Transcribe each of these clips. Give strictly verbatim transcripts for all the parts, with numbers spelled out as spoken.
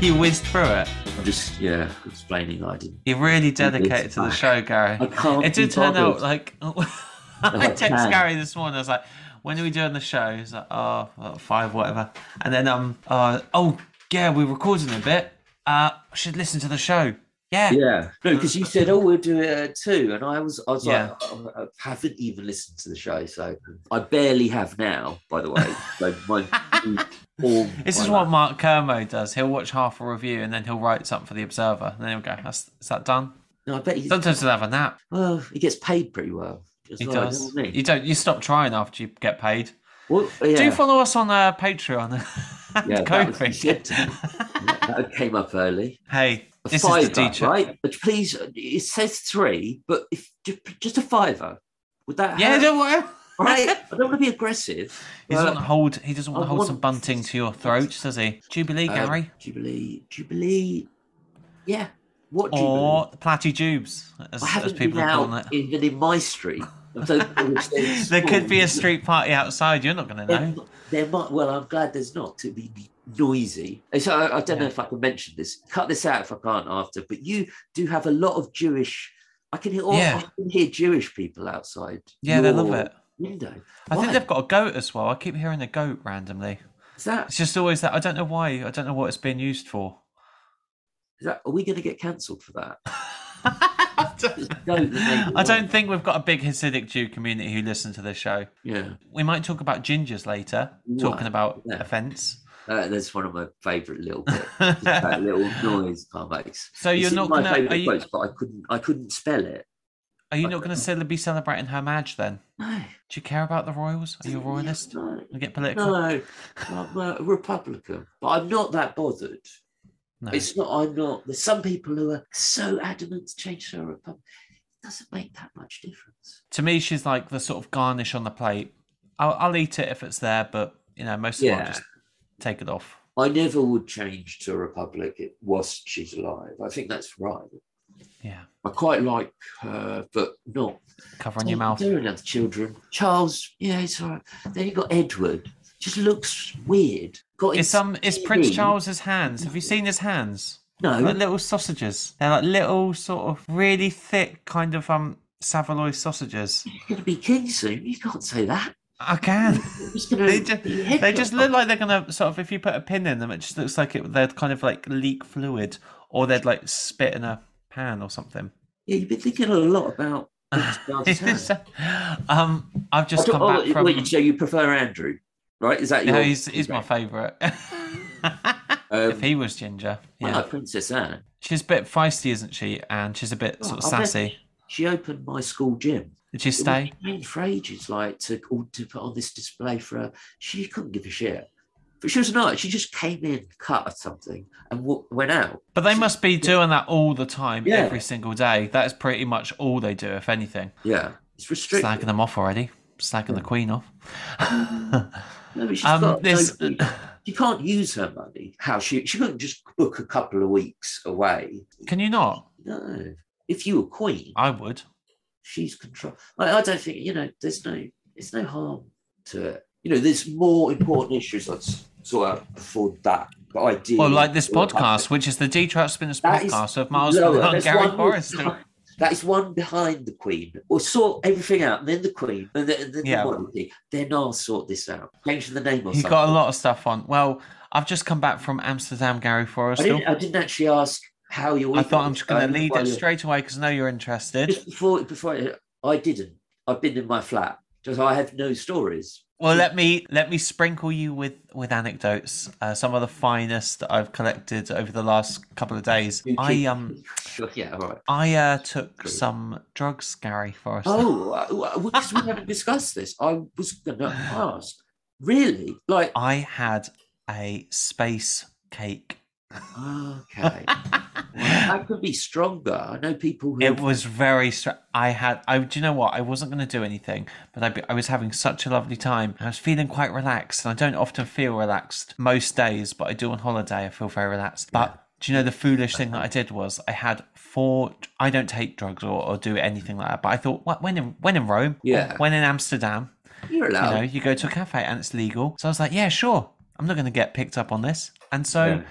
You whizzed through it. I'm just, yeah, explaining I didn't. You're really dedicated to the show, Gary. I can't It did be turn bothered. out like... I I text can. Gary this morning, I was like, when are we doing the show? He's like, oh, well, five, whatever. And then, um, uh, oh, yeah, we're recording a bit. Uh, I should listen to the show. Yeah. Yeah, no, because you said, "Oh, we'll do it at two," and I was, I was Yeah. like, oh, I haven't even listened to the show, so I barely have now. By the way, so my, all This my is what Mark Kermo does. He'll watch half a review and then he'll write something for the Observer, and then he'll go, "That's is that done?" No, I bet he's, Sometimes he'll have a nap. well, he gets paid pretty well. as He well, does. doesn't he? You don't. You stop trying after you get paid. Well, yeah. Do follow us on uh, Patreon. Yeah, that, was, Kofi. you said to me. Yeah, that came up early. Hey, A this fiver, is the teacher. right? But please, it says three, but if ju- just a fiver, would that? Yeah, hurt? don't worry. Right. I don't want to be aggressive. He doesn't but, want to hold. He doesn't want I to hold want- some bunting to your throat, does he? Jubilee, um, Gary, Jubilee, Jubilee. Yeah. What Jubilee? or the Platty Jubes, as, I as haven't people been are calling out it. even in my street. I don't know which there's There could be a schools. street party outside. You're not going to There, know. there might. Well, I'm glad there's not to be be noisy. And so I, I don't know Yeah. if I can mention this. Cut this out if I can't after. But you do have a lot of Jewish. I can hear. oh, Yeah. I can hear Jewish people outside. Yeah, they love your it. Window. I think Why? they've got a goat as well. I keep hearing a goat randomly. Is that? It's just always that. I don't know why. I don't know what it's being used for. Is that? Are we going to get cancelled for that? I don't- Goat that made it I don't work. think we've got a big Hasidic Jew community who listen to this show. Yeah. We might talk about gingers later, talking Right, about yeah. offence. Uh, that's one of my favourite little bits. Just that little noise car makes. So It's you're in not my gonna- are favourite you- quotes, but I couldn't. I couldn't spell it. Are you not going to be celebrating her Madge then? No. Do you care about the royals? Are you a royalist? No. You get political? No, I'm a Republican, but I'm not that bothered. No. It's not. I'm not. There's some people who are so adamant to change to a Republican. It doesn't make that much difference. To me, she's like the sort of garnish on the plate. I'll, I'll eat it if it's there, but you know, most of the time, Yeah. I'll just take it off. I never would change to a Republic whilst she's alive. I think that's right. Yeah, I quite like her, but not. covering your mouth. There are other children. Charles, yeah, it's all right. Then you got Edward. Just looks weird. Got Is his um is T V. Prince Charles's hands? Have you seen his hands? No. Like little sausages. They're like little sort of really thick kind of um Savoy sausages. He's going to be king soon. You can't say that. I can. He's going They to. just, be they just headlocked. look like they're gonna sort of, if you put a pin in them, it just looks like it they'd kind of like leak fluid, or they'd like spit in a pan or something. Yeah, you've been thinking a lot about. Prince Charles' hand. um, I've just I come don't- back oh, from. wait, so you prefer Andrew, right? Is that your? Yeah, he's he's my favourite. Um, If he was ginger, I yeah, like Princess Anne. she's a bit feisty, isn't she? And she's a bit Oh, sort of I bet sassy. She opened my school gym. Did she It was stay? paying for ages, like to all to put on this display for her. She couldn't give a shit. But she was nice. She just came in, cut at something, and w- went out. But they must be doing that all the time, Yeah. every single day. That is pretty much all they do, if anything. Yeah, it's restricted. Slagging them off already. Slagging the Queen off. No, but she's Um, got this- no- you can't use her money. How she she couldn't just book a couple of weeks away. Can you not? No, if you were queen, I would. she's control. I, I don't think you know. There's no. There's no harm to it. You know, there's more important issues let's sort out before that. But ideally, Well, like this we'll podcast, have- which is the D Trout Spinners That is podcast of Miles lower. and There's Gary one Forrester. behind- That is one behind the Queen. Or sort everything out, and then the Queen, and then, and then Yeah. the monarchy. Then I'll sort this out. Change the name or He something. got a lot of stuff on. Well, I've just come back from Amsterdam, Gary I Forrester. didn't, I didn't actually ask how your I week thought I'm was just going to going lead while it you- straight away because I know you're interested. Just before, before I, I didn't. I've been in my flat. Just I have no stories. Well, let me let me sprinkle you with with anecdotes. Uh, some of the finest that I've collected over the last couple of days. You I keep- um Sure, yeah, all right. I uh, took some drugs, Gary Forrester. Oh, uh, because we haven't discussed this. I was going to ask. Really? Like, I had a space cake. okay. Well, that could be stronger. I know people who. It was very. Stra- I had. I. Do you know what? I wasn't going to do anything, but I. I was having such a lovely time. I was feeling quite relaxed, and I don't often feel relaxed most days, but I do on holiday. I feel very relaxed. But do you know the foolish thing that I did was I had four. I don't take drugs or, or do anything like that. But I thought, what when in when in Rome, Yeah. or when in Amsterdam, You're you allowed. know, you go to a cafe and it's legal. So I was like, yeah, sure. I'm not going to get picked up on this. And so Yeah.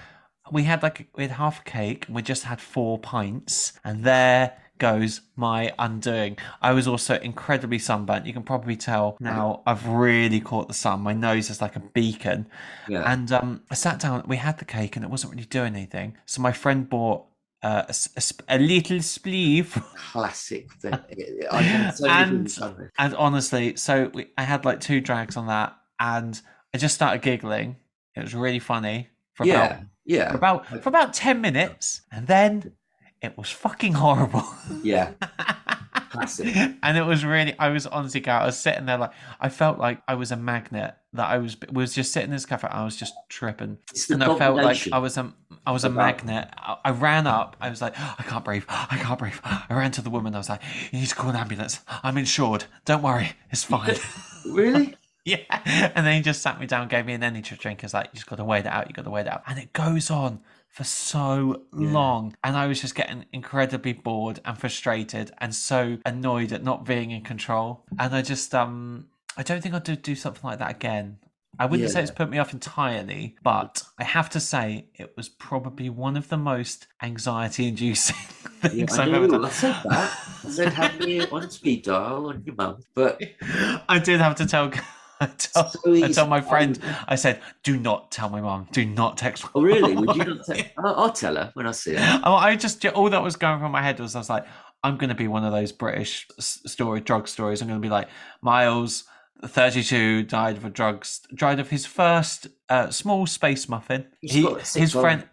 we had like we had half a cake, and we just had four pints, and there goes my undoing. I was also incredibly sunburnt. You can probably tell now I've really caught the sun. My nose is like a beacon. Yeah. And um, I sat down, we had the cake, and it wasn't really doing anything. So my friend bought uh, a, a, a little spleef. Classic thing. I can so and, and honestly, so we, I had like two drags on that, and I just started giggling. It was really funny for yeah, about, yeah. for about for about ten minutes, and then it was fucking horrible. Yeah. Classic. And it was really, I was honestly, Garrett, I was sitting there like, I felt like I was a magnet, that I was was just sitting in this cafe, I was just tripping. And I felt like I was a, I was a magnet. I, I ran up, I was like, I can't breathe, I can't breathe. I ran to the woman, I was like, you need to call an ambulance. I'm insured. Don't worry, it's fine. Really? Yeah. And then he just sat me down, gave me an energy drink. He's like, you just got to wait it out, you got to wait it out. And it goes on for so yeah. long, and I was just getting incredibly bored and frustrated and so annoyed at not being in control. And I just um I don't think I'll do, do something like that again. I wouldn't yeah. say it's put me off entirely, but I have to say it was probably one of the most anxiety inducing things yeah, I've ever done. I said that. I said have me on speed dial on your mum, but I did have to tell I tell, so I tell my friend, I said, do not tell my mum. Do not text my Oh, really? Would you not tell? I'll, I'll tell her when I see her. Oh, I just, all that was going through my head was, I was like, I'm going to be one of those British story, drug stories. I'm going to be like, Miles, thirty-two, died of a drugs, died of his first uh, small space muffin. He, his friend...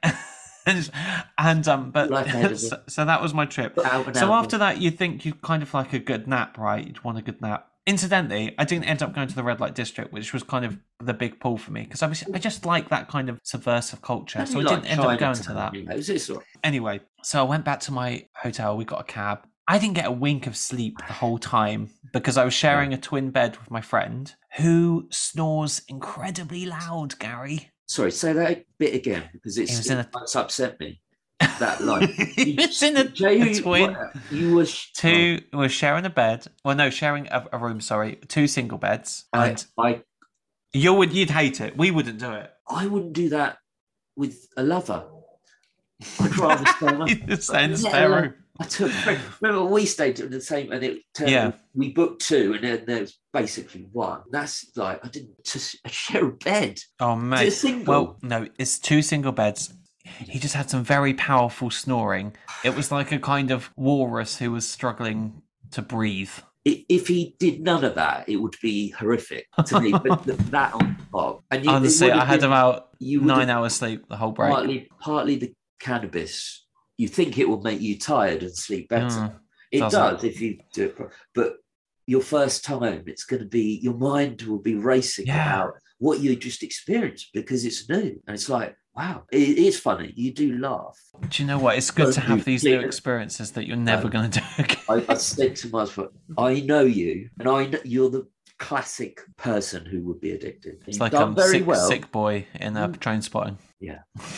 and um but so, so that was my trip. Out so out after that, you'd think you'd kind of like a good nap, right? You'd want a good nap. Incidentally, I didn't end up going to the red light district, which was kind of the big pull for me, because I was I just like that kind of subversive culture. So I didn't end up going to that. Anyway, so I went back to my hotel. We got a cab. I didn't get a wink of sleep the whole time because I was sharing a twin bed with my friend who snores incredibly loud, Gary. Sorry, say that bit again, because it's, it a... it's upset me. That line. He was in a, a twin. What, you were two. Oh. We're sharing a bed. Well, no, sharing a, a room. Sorry, two single beds. And I, I, you would, you'd hate it. We wouldn't do it. I wouldn't do that with a lover. I'd rather stay in the same spare room. I took. Remember, we stayed in the same, and it turned yeah. out we booked two, and then there's basically one. That's like I didn't just share a bed. Oh mate. Well, no, it's two single beds. He just had some very powerful snoring. It was like a kind of walrus who was struggling to breathe. If he did none of that, it would be horrific to me. But that on top, and you, honestly, I had been, about nine hours sleep the whole break. Partly, partly the cannabis. You think it will make you tired and sleep better. Mm, it doesn't. does if you do it. But your first time, it's going to be your mind will be racing yeah. about what you just experienced because it's new, and it's like. Wow, it is funny. You do laugh. Do you know what? It's good so to have these new experiences that you're never um, going to do again. I, I said to my husband, I know you, and I know you're the classic person who would be addicted. It's like a um, sick, well. sick boy in a train spotting. Yeah.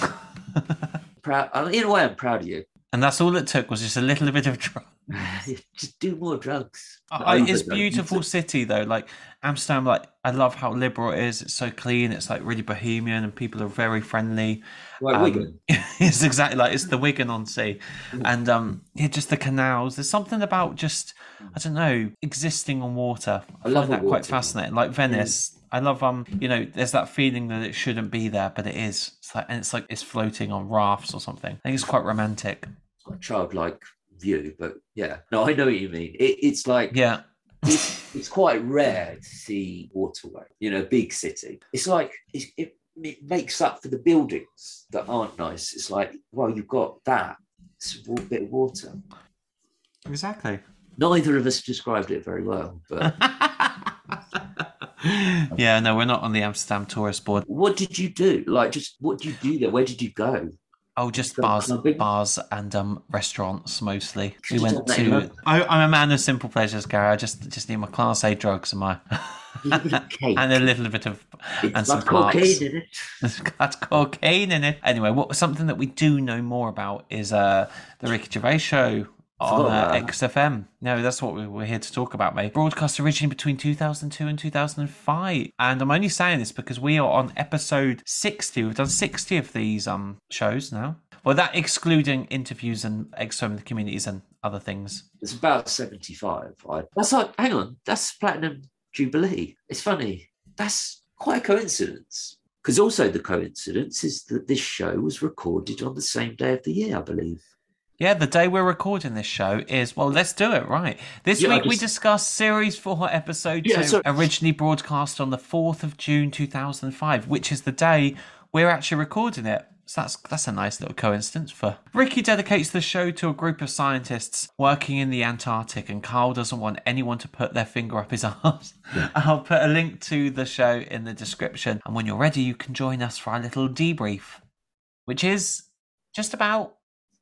proud. I mean, in a way, I'm proud of you. And that's all it took was just a little bit of drugs. Just do more drugs. I, it's a beautiful city though. Like Amsterdam, like I love how liberal it is. It's so clean. It's like really bohemian, and people are very friendly. Like um, Wigan. It's exactly like it's the Wigan on sea, and um, yeah, just the canals. There's something about just I don't know existing on water. I, I love that quite fascinating. Like Venice. Yeah. I love um, you know, there's that feeling that it shouldn't be there, but it is. It's like and it's like it's floating on rafts or something. I think it's quite romantic. It's like childlike view, but yeah, no, I know what you mean. It, it's like yeah, it's, it's quite rare to see waterway. You know, big city. It's like it's, it, it makes up for the buildings that aren't nice. It's like well, you've got that. It's a bit of water. Exactly. Neither of us described it very well, but. Yeah, no, we're not on the Amsterdam tourist board. What did you do? Like, just what did you do there? Where did you go? Oh, just bars, clubbing? bars, and um, restaurants mostly. We went to. I, I'm a man of simple pleasures, Gary. I just just need my Class A drugs and my and a little bit of it's and some cocaine in it. It's got cocaine in it. Anyway, what something that we do know more about is uh, the Ricky Gervais show on uh, X F M. No, that's what we we're here to talk about, mate. Broadcast originally between two thousand two and two thousand five. And I'm only saying this because we are on episode sixty. We've done sixty of these um shows now. Well, that excluding interviews and X F M communities and other things. It's about seventy-five. Right? That's like, hang on, that's Platinum Jubilee. It's funny. That's quite a coincidence. Because also the coincidence is that this show was recorded on the same day of the year, I believe. Yeah, the day we're recording this show is, well, let's do it, right. This yeah, week just... we discussed Series four, Episode yeah, two, so... originally broadcast on the fourth of June two thousand five, which is the day we're actually recording it. So that's that's a nice little coincidence for... Ricky dedicates the show to a group of scientists working in the Antarctic, and Carl doesn't want anyone to put their finger up his arse. I'll put a link to the show in the description, and when you're ready, you can join us for our little debrief, which is just about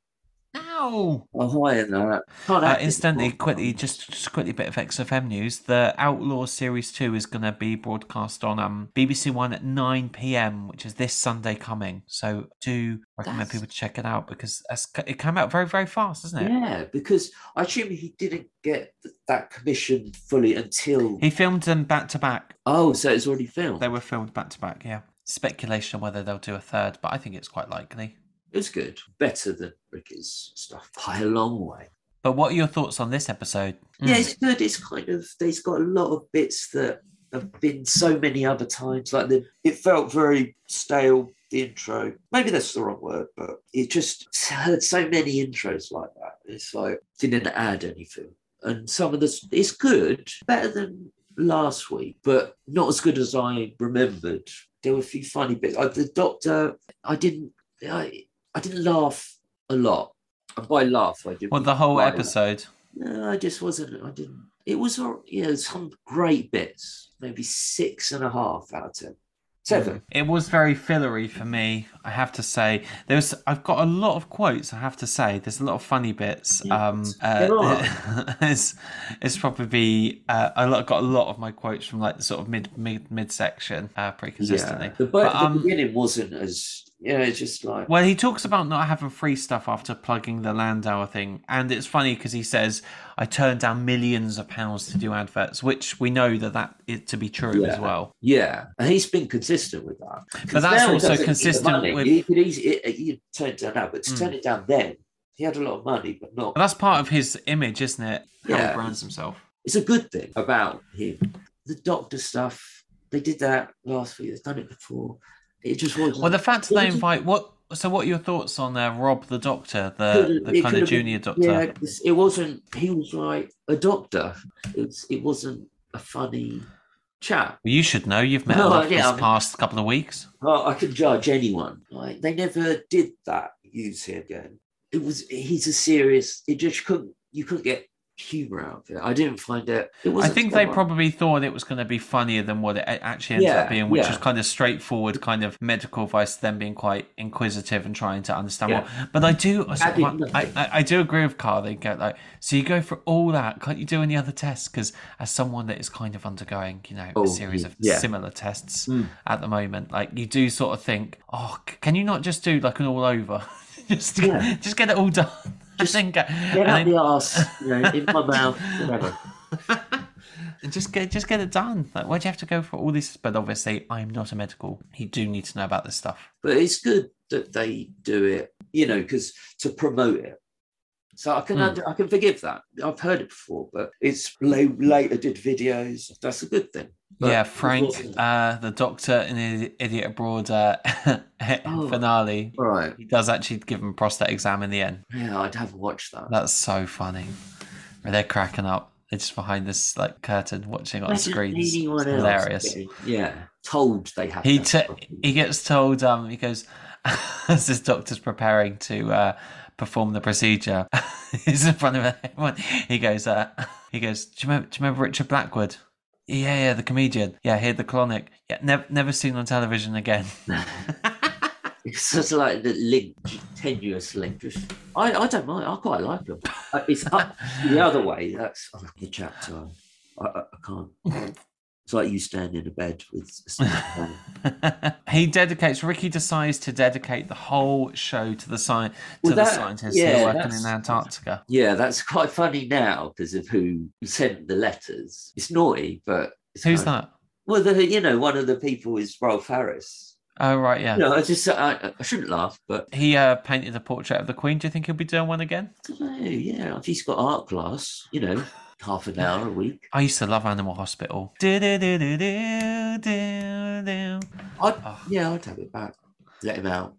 now. Oh, I know. Uh, instantly, quickly, just, just quickly, a bit of X F M news. The Outlaw Series two is going to be broadcast on um, B B C One at nine p.m, which is this Sunday coming. So do recommend That's... people to check it out because it came out very, very fast, isn't it? Yeah, because I assume he didn't get that commission fully until... He filmed them back to back. Oh, so it's already filmed? They were filmed back to back, yeah. Speculation on whether they'll do a third, but I think it's quite likely. It was good. Better than Ricky's stuff by a long way. But what are your thoughts on this episode? Yeah, mm. it's good. It's kind of, there's got a lot of bits that have been so many other times. Like the, it felt very stale, the intro. Maybe that's the wrong word, but it just had so many intros like that. It's like, didn't add anything. And some of this, it's good, better than last week, but not as good as I remembered. There were a few funny bits. Like the Doctor, I didn't, I, I didn't laugh a lot. And by laugh, I didn't. Well, the whole episode? No, I just wasn't. I didn't. It was, you know, some great bits. Maybe six and a half out of ten. Seven. It was very fillery for me, I have to say. There's, I've got a lot of quotes, I have to say. There's a lot of funny bits. Yeah, um, uh, it's, it's probably, uh, I got a lot of my quotes from like the sort of mid mid mid section uh, pretty consistently. Yeah. The, but, the um, beginning wasn't as... Yeah, it's just like... Well, he talks about not having free stuff after plugging the Landauer thing. And it's funny because he says, I turned down millions of pounds to do adverts, which we know that that is to be true yeah. as well. Yeah, and he's been consistent with that. But that's also consistent with... He could easily he turned it down, but to mm. turn it down then, he had a lot of money, but not... But that's part of his image, isn't it? How yeah. he brands himself. It's a good thing about him. The Doctor stuff, they did that last week. They've done it before. It just was. Well, the fact that they invite what? So, what are your thoughts on uh, Rob the Doctor, the the kind of junior been, Doctor? Yeah, it wasn't. He was like a doctor. It's it wasn't a funny chat. Well, you should know. You've met no, him yeah, this I mean, past couple of weeks. Well, I can judge anyone. Like they never did that. Use him again. It was. He's a serious. It just couldn't. You couldn't get humor out of it. I didn't find it. It was. I think they probably thought it was going to be funnier than what it actually ended yeah, up being, which yeah. was kind of straightforward, kind of medical advice. Them being quite inquisitive and trying to understand yeah. what. But I do, I, I, I do agree with Carl. They get like, so you go for all that. Can't you do any other tests? Because as someone that is kind of undergoing, you know, oh, a series of yeah. similar tests mm. at the moment, like you do sort of think, oh, can you not just do like an all over? just, yeah. just get it all done. Just think, get out the arse, you know, in my mouth, whatever. And just get just get it done. Like, why do you have to go for all this? But obviously, I'm not a medical. You do need to know about this stuff. But it's good that they do it, you know, because to promote it. So I can mm. under, I can forgive that. I've heard it before, but it's later did videos. That's a good thing. But yeah, Frank, uh, the Doctor in Idiot Abroad uh, oh, finale. Right. He does actually give him a prostate exam in the end. Yeah, I'd have watched that. That's so funny. They're cracking up. They're just behind this like curtain watching on screens. It's hilarious. Yeah, told they have. He t- he gets told. Um, he goes as this doctor's preparing to uh, perform the procedure. He's in front of everyone. He goes. Uh, he goes. Do you remember? Do you remember Richard Blackwood? Yeah, yeah, the comedian. Yeah, he had the colonic. Yeah, never, never seen on television again. It's just like the link, tenuous link. Just, I, I don't mind. I quite like them. It's up the other way. That's oh, the chapter. I, I, I can't. It's like you stand in a bed with. He dedicates. Ricky decides to dedicate the whole show to the science to Well, the that- scientists yeah, who are working that's- in Antarctica. Yeah, that's quite funny now because of who sent the letters. It's naughty, but it's Who's kind of- that? Well, the, you know, one of the people is Rolf Harris. Oh right, yeah. No, I just I, I shouldn't laugh, but He uh, painted a portrait of the Queen. Do you think he'll be doing one again? I don't know. Yeah, if he's got art class, you know, half an hour a week. I used to love Animal Hospital. Do, do, do, do, do, do, do. I'd, Oh. Yeah, I'd have it back. Let him out.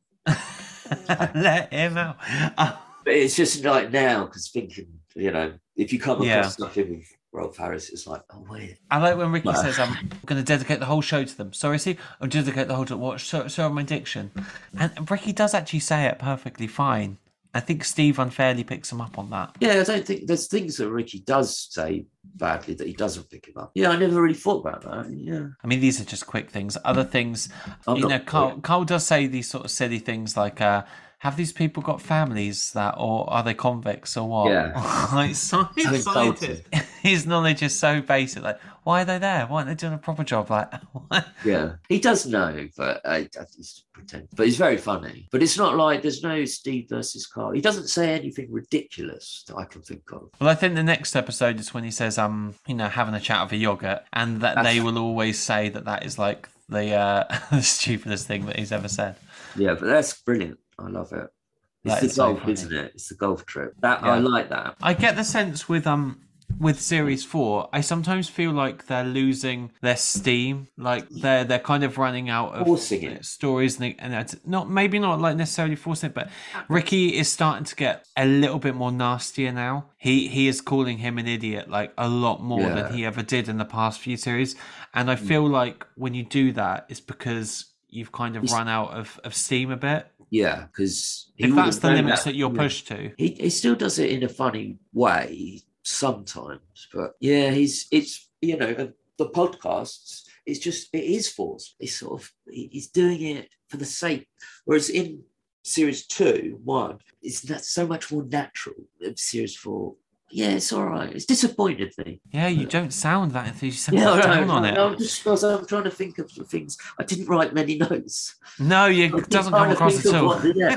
Let him out. Oh. But it's just like now because thinking, you know, if you come across Yeah. something with Rolf Harris, it's like, oh wait. I like when Ricky Well. says, I'm going to dedicate the whole show to them. Sorry, see, I'm dedicate the whole to watch. So, so my diction. And Ricky does actually say it perfectly fine. I think Steve unfairly picks him up on that. Yeah, I don't think there's things that Ricky does say badly that he doesn't pick him up. Yeah, I never really thought about that. Yeah. I mean, these are just quick things. Other things, I'm you know, not- Carl, Carl does say these sort of silly things like, uh, have these people got families that, or are they convicts or what? Yeah. Like, so excited. Insulted. His knowledge is so basic. Like, why are they there? Why aren't they doing a proper job? Like, what? Yeah, he does know, but I, I just pretend. But he's very funny. But it's not like there's no Steve versus Carl. He doesn't say anything ridiculous that I can think of. Well, I think the next episode is when he says, um, you know, having a chat over yogurt, and that That's- they will always say that that is like the uh, the stupidest thing that he's ever said. Yeah, but that's brilliant. I love it. It's That the is so golf, funny. isn't it? It's the golf trip. That Yeah. I like that. I get the sense with um with series four, I sometimes feel like they're losing their steam, like they're they're kind of running out of Forcing it. stories, and, and it's not maybe not like necessarily forcing it, but Ricky is starting to get a little bit more nastier now. He he is calling him an idiot like a lot more Yeah. than he ever did in the past few series, and I feel like when you do that, it's because you've kind of He's- run out of, of steam a bit. Yeah, because If that's the limits that you're pushed to. He, he still does it in a funny way sometimes, but yeah, he's it's you know uh, the podcasts. It's just it is forced. It's sort of he- he's doing it for the sake. Whereas in series two, one, it's not so much more natural. In series four, yeah, it's all right. It's disappointed me. Yeah, you don't sound that enthusiastic. Yeah, down no, on no, it. no, I'm just because I'm trying to think of the things. I didn't write many notes. No, you, I'm it doesn't trying come to across think at of all. what- yeah.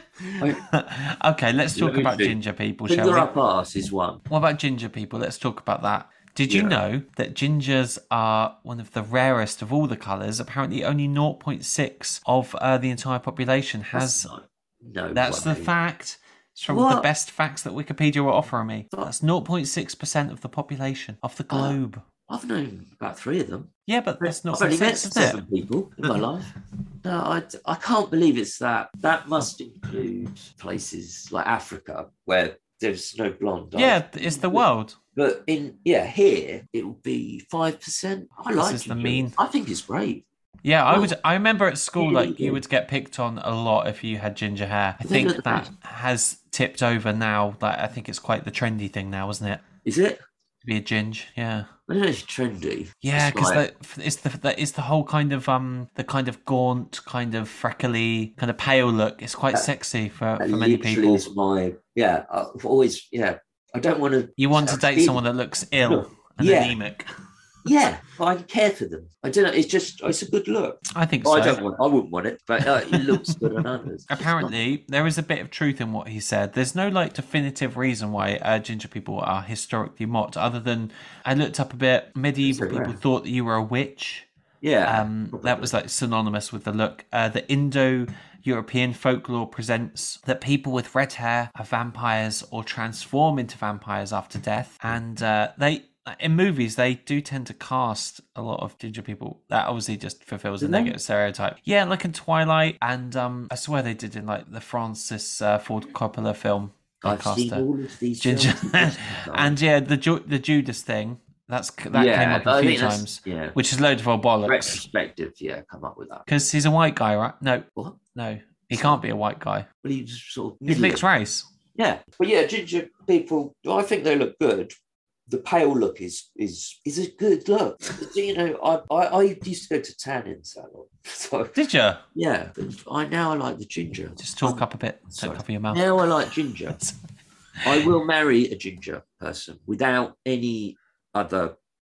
Okay, let's talk Let me about see. ginger people, shall Finger we? up arse is one. What about ginger people? Let's talk about that. Did you Yeah. know that gingers are one of the rarest of all the colours? Apparently, only zero point six of uh, the entire population has. That's not- no, That's the way. fact. It's from the What? best facts that Wikipedia were offering me. That's zero point six percent of the population of the globe. I've known about three of them. Yeah, but that's not I've only met six, isn't seven people in my life. No, I, I can't believe it's that. That must include places like Africa where there's no blonde. it? Yeah, it's the world. But in yeah, here it will be five percent. I like is the it. mean- I think it's great. Yeah, I Well, would. I remember at school, really like you good. would get picked on a lot if you had ginger hair. I They think look the that best. has tipped over now. Like I think it's quite the trendy thing now, isn't it? Is it? To be a ginger, yeah, I don't know. It's trendy. yeah, It's because like- it's the that is the whole kind of um the kind of gaunt, kind of freckly, kind of pale look. It's quite That- sexy for that for many literally people. is my yeah. I've always yeah. I don't want to. You want to date someone that looks ill and Yeah. anemic. Yeah, but I care for them. I don't know. It's just it's a good look. I think I so. don't want. I wouldn't want it, but uh, it looks good on others. Apparently, there is a bit of truth in what he said. There's no like definitive reason why uh, ginger people are historically mocked, other than I looked up a bit. Medieval So people rare. thought that you were a witch. Yeah, Um, that probably. was like synonymous with the look. Uh, the Indo-European folklore presents that people with red hair are vampires or transform into vampires after death, and uh, they. In movies, they do tend to cast a lot of ginger people. That obviously just fulfills a Do they? negative stereotype. Yeah, like in Twilight, and um, I swear they did in like the Francis uh, Ford Coppola film. They I've cast seen a all of these ginger, films. and yeah, the Ju- the Judas thing. That's that Yeah, came up a I few think that's- times, yeah. which is loads of old bollocks. Retrospective, yeah, come up with that. Because he's a white guy, right? No, What? no, he can't be a white guy. Well, he's sort of He's middle- mixed race. Yeah, but yeah, ginger people. I think they look good. The pale look is is is a good look. You know, I, I I used to go to tanning salon, so Did you yeah. But I now I like the ginger. just talk Um, up a bit? Don't sorry. cover your mouth. Now I like ginger. I will marry a ginger person without any other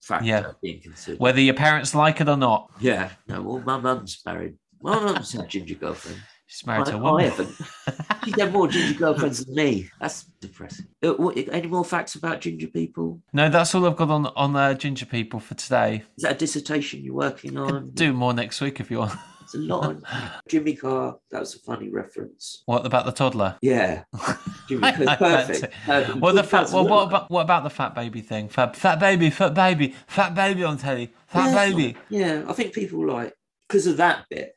factor Yeah. being considered. Whether your parents like it or not. Yeah. No, well, my mum's married. My mum's had ginger girlfriends. She's married I, to a woman. I haven't. She's had more ginger girlfriends than me. That's depressing. Uh, what, any more facts about ginger people? No, that's all I've got on on uh, ginger people for today. Is that a dissertation you're working on? Do more next week if you want. It's a lot. On Jimmy Carr. That was a funny reference. What about the toddler? Yeah, Jimmy Carr. Perfect. perfect. Well, the fat. Well, what about what about the fat baby thing? Fat, fat baby, fat baby, fat baby on telly, fat yeah, baby. Yeah, I think people like because of that bit.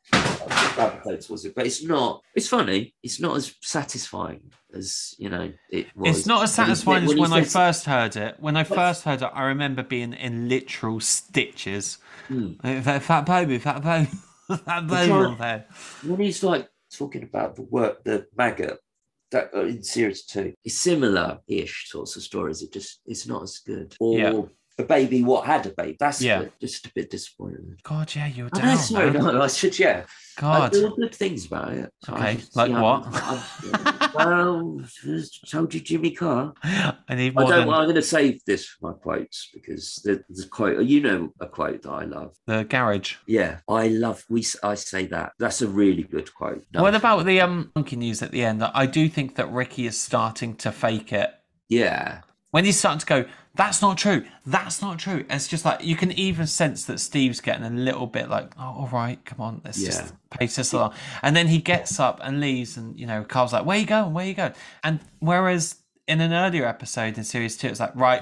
Was it? But it's not. It's funny. It's not as satisfying as you know it was. It's not as satisfying when as when I says, first heard it. When I first heard it, I remember being in literal stitches. Hmm. Fat baby, fat baby, fat baby on there. When he's like talking about the work, the maggot that uh, in series two, it's similar-ish sorts of stories. It just it's not as good. Or yeah. A baby, what had a baby? That's yeah. good. Just a bit disappointing. God, yeah, you're oh, down. No, sorry, no, I should, yeah. God, there were good things about it. So okay, just, like yeah, what? I'm, I'm, well, told you, Jimmy Carr. I need more. I don't. Than... I'm going to save this for my quotes because there's a quote. You know, a quote that I love. The garage. Yeah, I love. We. I say that. That's a really good quote. No. What about the um monkey news at the end? I do think that Ricky is starting to fake it. Yeah. When he's starting to go, that's not true. That's not true. And it's just like, you can even sense that Steve's getting a little bit like, oh, all right, come on, let's yeah. just pace this along. And then he gets up and leaves and, you know, Carl's like, where you going? Where you going? And whereas in an earlier episode in series two, it's like, right,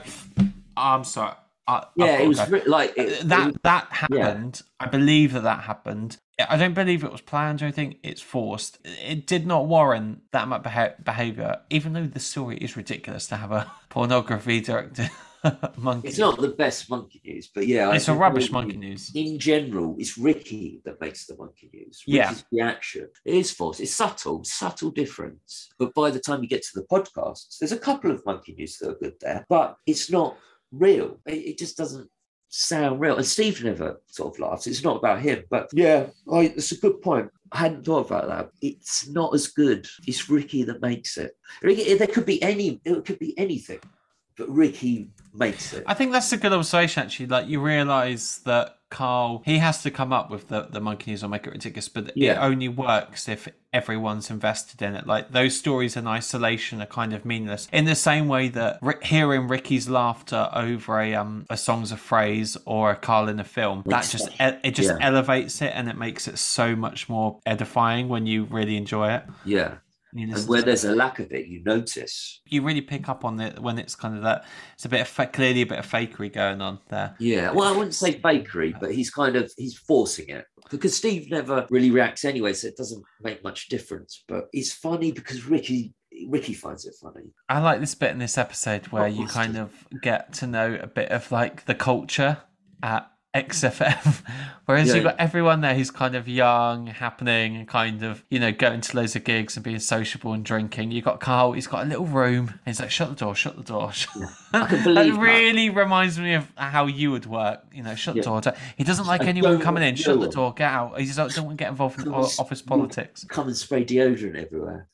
I'm sorry. I, yeah, it was re- like... It, that, it, that happened. Yeah. I believe that that happened. I don't believe it was planned or anything. It's forced. It did not warrant that much beha- behaviour, even though the story is ridiculous to have a pornography director monkey. It's not the best monkey news, but yeah. It's a rubbish monkey news. In general, it's Ricky that makes the monkey news. Ricky's yeah. reaction. It is forced. It's subtle, subtle difference. But by the time you get to the podcasts, there's a couple of monkey news that are good there, but it's not real. It, it just doesn't sound real. And Steve never sort of laughs. It's not about him, but yeah, I, it's a good point. I hadn't thought about that. It's not as good. It's Ricky that makes it. Ricky, there could be any. It could be anything, but Ricky makes it. I think that's a good observation. Actually, like you realise that Carl, he has to come up with the, the monkey news or make it ridiculous, but yeah. it only works if everyone's invested in it. Like those stories in isolation are kind of meaningless. In the same way that r- hearing Ricky's laughter over a um a Songs of Phrase or a Carl in a film, that just e- it just yeah. elevates it and it makes it so much more edifying when you really enjoy it. Yeah. And where there's a lack of it, you notice. You really pick up on it when it's kind of that. It's a bit of fa- clearly a bit of fakery going on there. Yeah, well, I wouldn't say fakery, but he's kind of he's forcing it because Steve never really reacts anyway, so it doesn't make much difference. But it's funny because Ricky Ricky finds it funny. I like this bit in this episode where oh, you kind of get to know a bit of like the culture at X F M, whereas yeah. you've got everyone there who's kind of young, happening, and kind of, you know, going to loads of gigs and being sociable and drinking. You've got Carl, he's got a little room, and he's like, shut the door, shut the door. Yeah. I can believe that. really reminds me of how you would work, you know, shut yeah. the door. He doesn't like I anyone coming in, shut the door, get out. He doesn't want to get involved in come office politics. Come and spray deodorant everywhere.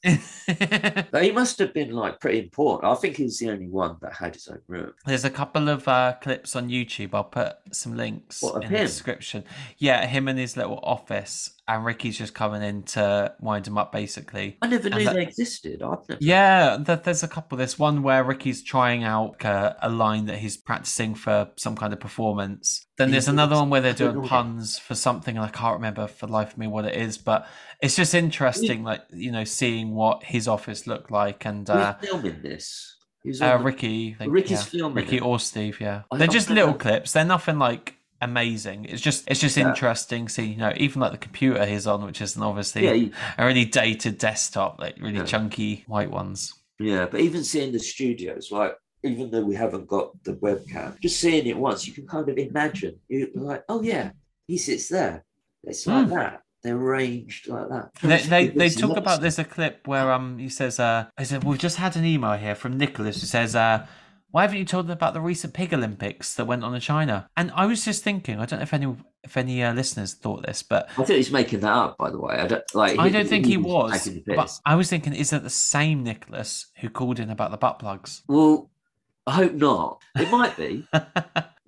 But he must have been like pretty important. I think he was the only one that had his own room. There's a couple of uh, clips on YouTube. I'll put some links what, in him? the description. Yeah, him in his little office, and Ricky's just coming in to wind him up, basically. I never knew that, they existed. I've never... Yeah, there's a couple. There's one where Ricky's trying out a, a line that he's practicing for some kind of performance. Then there's another one where they're doing puns for something, and I can't remember for the life of me what it is, but it's just interesting, like, you know, seeing what his office looked like. And uh, who's filming this? Uh, Ricky. I think, Ricky's yeah. filming Ricky it. or Steve, yeah. I They're just little that. clips. They're nothing like amazing. It's just it's just yeah. interesting seeing, you know, even like the computer he's on, which is an obviously yeah, you... a really dated desktop, like really yeah. chunky white ones. Yeah, but even seeing the studios, like, even though we haven't got the webcam, just seeing it once, you can kind of imagine. You're like, oh yeah, he sits there. It's like mm. that. They're arranged like that. They they, they talk about, there's a clip where um he says, uh I said, we've just had an email here from Nicholas who says, uh, why haven't you told them about the recent Pig Olympics that went on in China? And I was just thinking, I don't know if any if any uh, listeners thought this, but I think he's making that up, by the way. I don't like. I he, don't think he, he was. was but I was thinking, is that the same Nicholas who called in about the butt plugs? Well, I hope not. It might be.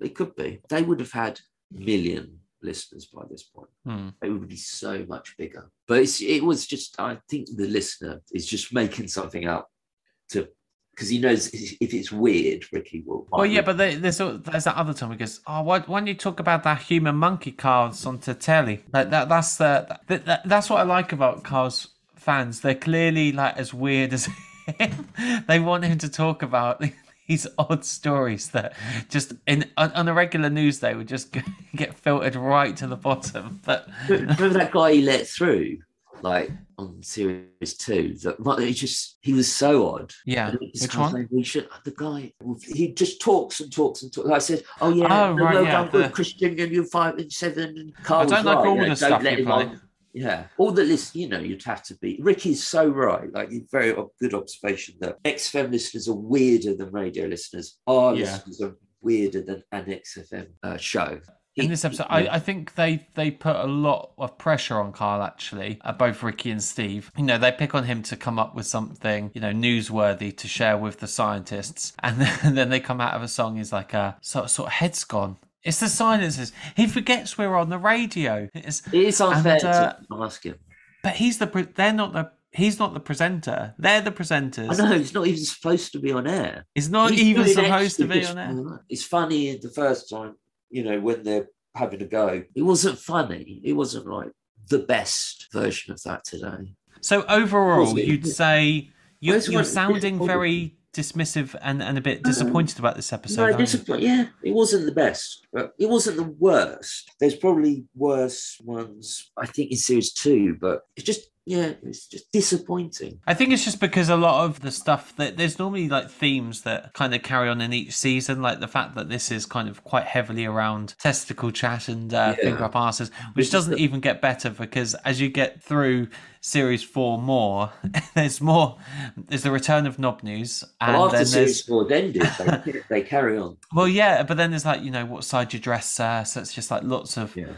It could be. They would have had a million listeners by this point. Hmm. It would be so much bigger. But it's, it was just, I think the listener is just making something up to, because he knows if it's weird, Ricky will. Well, yeah, but there's there's that other time he goes, oh, why, why don't you talk about that human monkey cards onto telly? Like that, that's the that, that, that's what I like about Carl's fans. They're clearly like as weird as him. They want him to talk about these odd stories that just in on a regular news day would just get filtered right to the bottom. But remember that guy he let through, like on series two, that he just he was so odd. Yeah, which one? Like, we should, the guy he just talks and talks and talks. I said, "Oh yeah, oh, no, right, no, yeah, I'm good, Christian, and you're five and seven." And Carl I don't like right, all you the know, stuff you play. Yeah, all the list, you know, you'd have to be. Ricky's so right. Like, very good observation that X F M listeners are weirder than radio listeners. Our yeah. listeners are weirder than an X F M uh, show. In this episode, I, I think they, they put a lot of pressure on Carl, actually, uh, both Ricky and Steve. You know, they pick on him to come up with something, you know, newsworthy to share with the scientists. And then, and then they come out of a song, he's like, uh, sort, sort of head's gone. It's the silences. He forgets we're on the radio. It's, it is unfair and, uh, to ask him. But he's the, they're not the, he's not the presenter. They're the presenters. I know, he's not even supposed to be on air. He's not he's even supposed to be on air. It's funny the first time, you know, when they're having a go. It wasn't funny. It wasn't like the best version of that today. So overall, you'd say you're, you're sounding very dismissive and, and a bit disappointed about this episode. No, disappointed. Yeah, it wasn't the best, but it wasn't the worst. There's probably worse ones, I think, in series two, but it's just, yeah, it's just disappointing. I think it's just because a lot of the stuff that there's normally like themes that kind of carry on in each season, like the fact that this is kind of quite heavily around testicle chat and uh, yeah. finger up arses, which doesn't even get better because as you get through series four more, there's more, there's the return of Knob News. And well, after then series four ended, they, they carry on. Well, yeah, but then there's like, you know, what side you dress, uh, so it's just like lots of, yeah.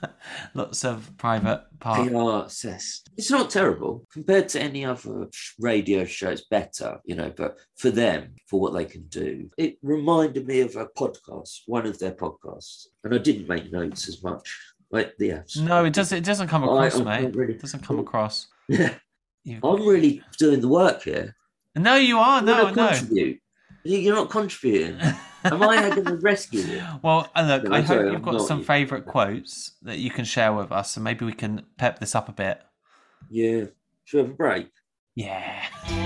lots of private part. P R assessed. It's not terrible compared to any other radio show. It's better, you know, but for them, for what they can do, it reminded me of a podcast, one of their podcasts, and I didn't make notes as much. Like the yeah, no, it doesn't. It doesn't come across, I, mate. Really, it doesn't come across. Yeah, You've... I'm really doing the work here. No, you are. No, no. Contribute. You're not contributing. Am I going to rescue you? Well, look, no, I hope sorry, you've got some favourite quotes that you can share with us, and maybe we can pep this up a bit. Yeah. Should we have a break? Yeah.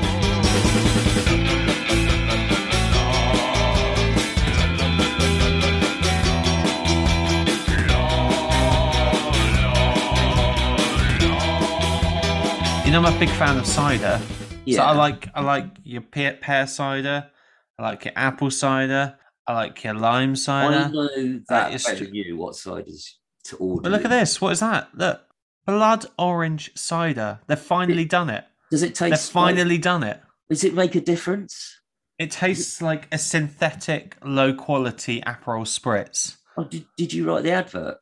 You know, I'm a big fan of cider. Yeah. So I like I like your pear, pear cider. I like your apple cider. I like your lime cider. I know that uh, better than you what ciders to order. But look at this. What is that? Look. Blood orange cider. They've finally it, done it. Does it taste They've finally like, done it. Does it make a difference? It tastes like a synthetic, low quality Aperol spritz. Oh, did, did you write the advert?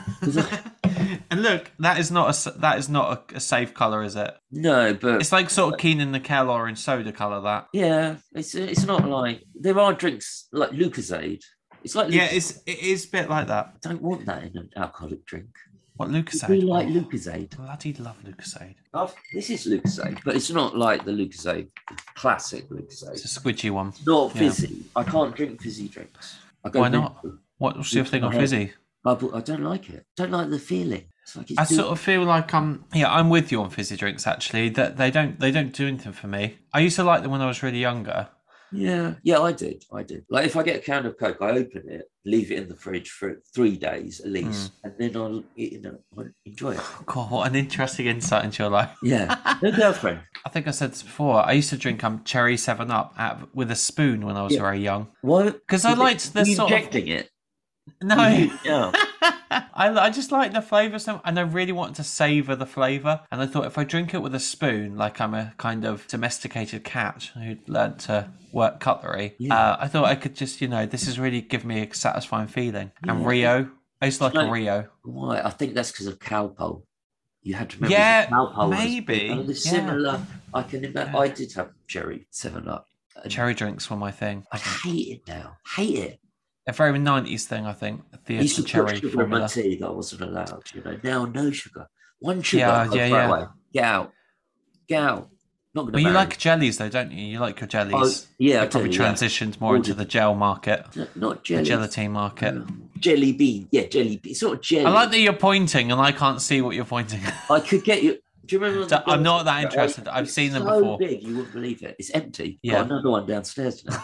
And look, that is not a that is not a, a safe colour, is it? No, but it's like sort of Keenan Nickel orange soda colour. That yeah, it's it's not like there are drinks like Lucozade. It's like yeah, it's it is a bit like that. I don't want that in an alcoholic drink. What Lucozade? Do you like oh, Lucozade? Bloody love Lucozade. Oh, this is Lucozade, but it's not like the Lucozade classic Lucozade. It's a squidgy one. It's not fizzy. Yeah. I can't drink fizzy drinks. I Why not? What's your thing on fizzy? I, I don't like it. I don't like the feeling. It's like it's I doing... sort of feel like um yeah I'm with you on fizzy drinks actually that they don't they don't do anything for me. I used to like them when I was really younger. Yeah, yeah, I did. I did. Like if I get a can of Coke, I open it, leave it in the fridge for three days at least, mm. and then I'll you know I'll enjoy it. God, what an interesting insight into your life. Yeah, no girlfriend. I think I said this before. I used to drink um cherry Seven Up at, with a spoon when I was yeah. very young. What? Because I liked the sort injecting of... it. No, yeah. I, I just like the flavour, so, and I really wanted to savour the flavour. And I thought if I drink it with a spoon, like I'm a kind of domesticated cat who'd learned to work cutlery, yeah. uh, I thought I could just, you know, this is really give me a satisfying feeling. Yeah. And Rio, I used to like, like a Rio. Why? I think that's because of Calpol. You had to remember. Yeah, Calpol maybe. Was, was similar. Yeah. I can imagine. Yeah. I did have cherry Seven Up. Cherry drinks were my thing. I hate it now. Hate it. a very nineties thing, I think. I The used the to put cherry sugar in my formula. tea that I wasn't allowed. You know, now no sugar. One sugar, Yeah, I'll yeah, throw it yeah. away. Get out, get out. Not going to Well, you marry. like jellies though, don't you? You like your Oh, jellies. yeah, I You've do. probably Yeah, transitioned more all into the the gel market, not the jellies. gelatine market. Um, jelly bean. Yeah, jelly bean. It's not jelly. I like that you're pointing and I can't see what you're pointing. I could get you. Do you remember on the So I'm girls' not that picture? I- interested. I've It's seen them so before. big, you wouldn't believe it. It's empty. Yeah. Got another one downstairs now.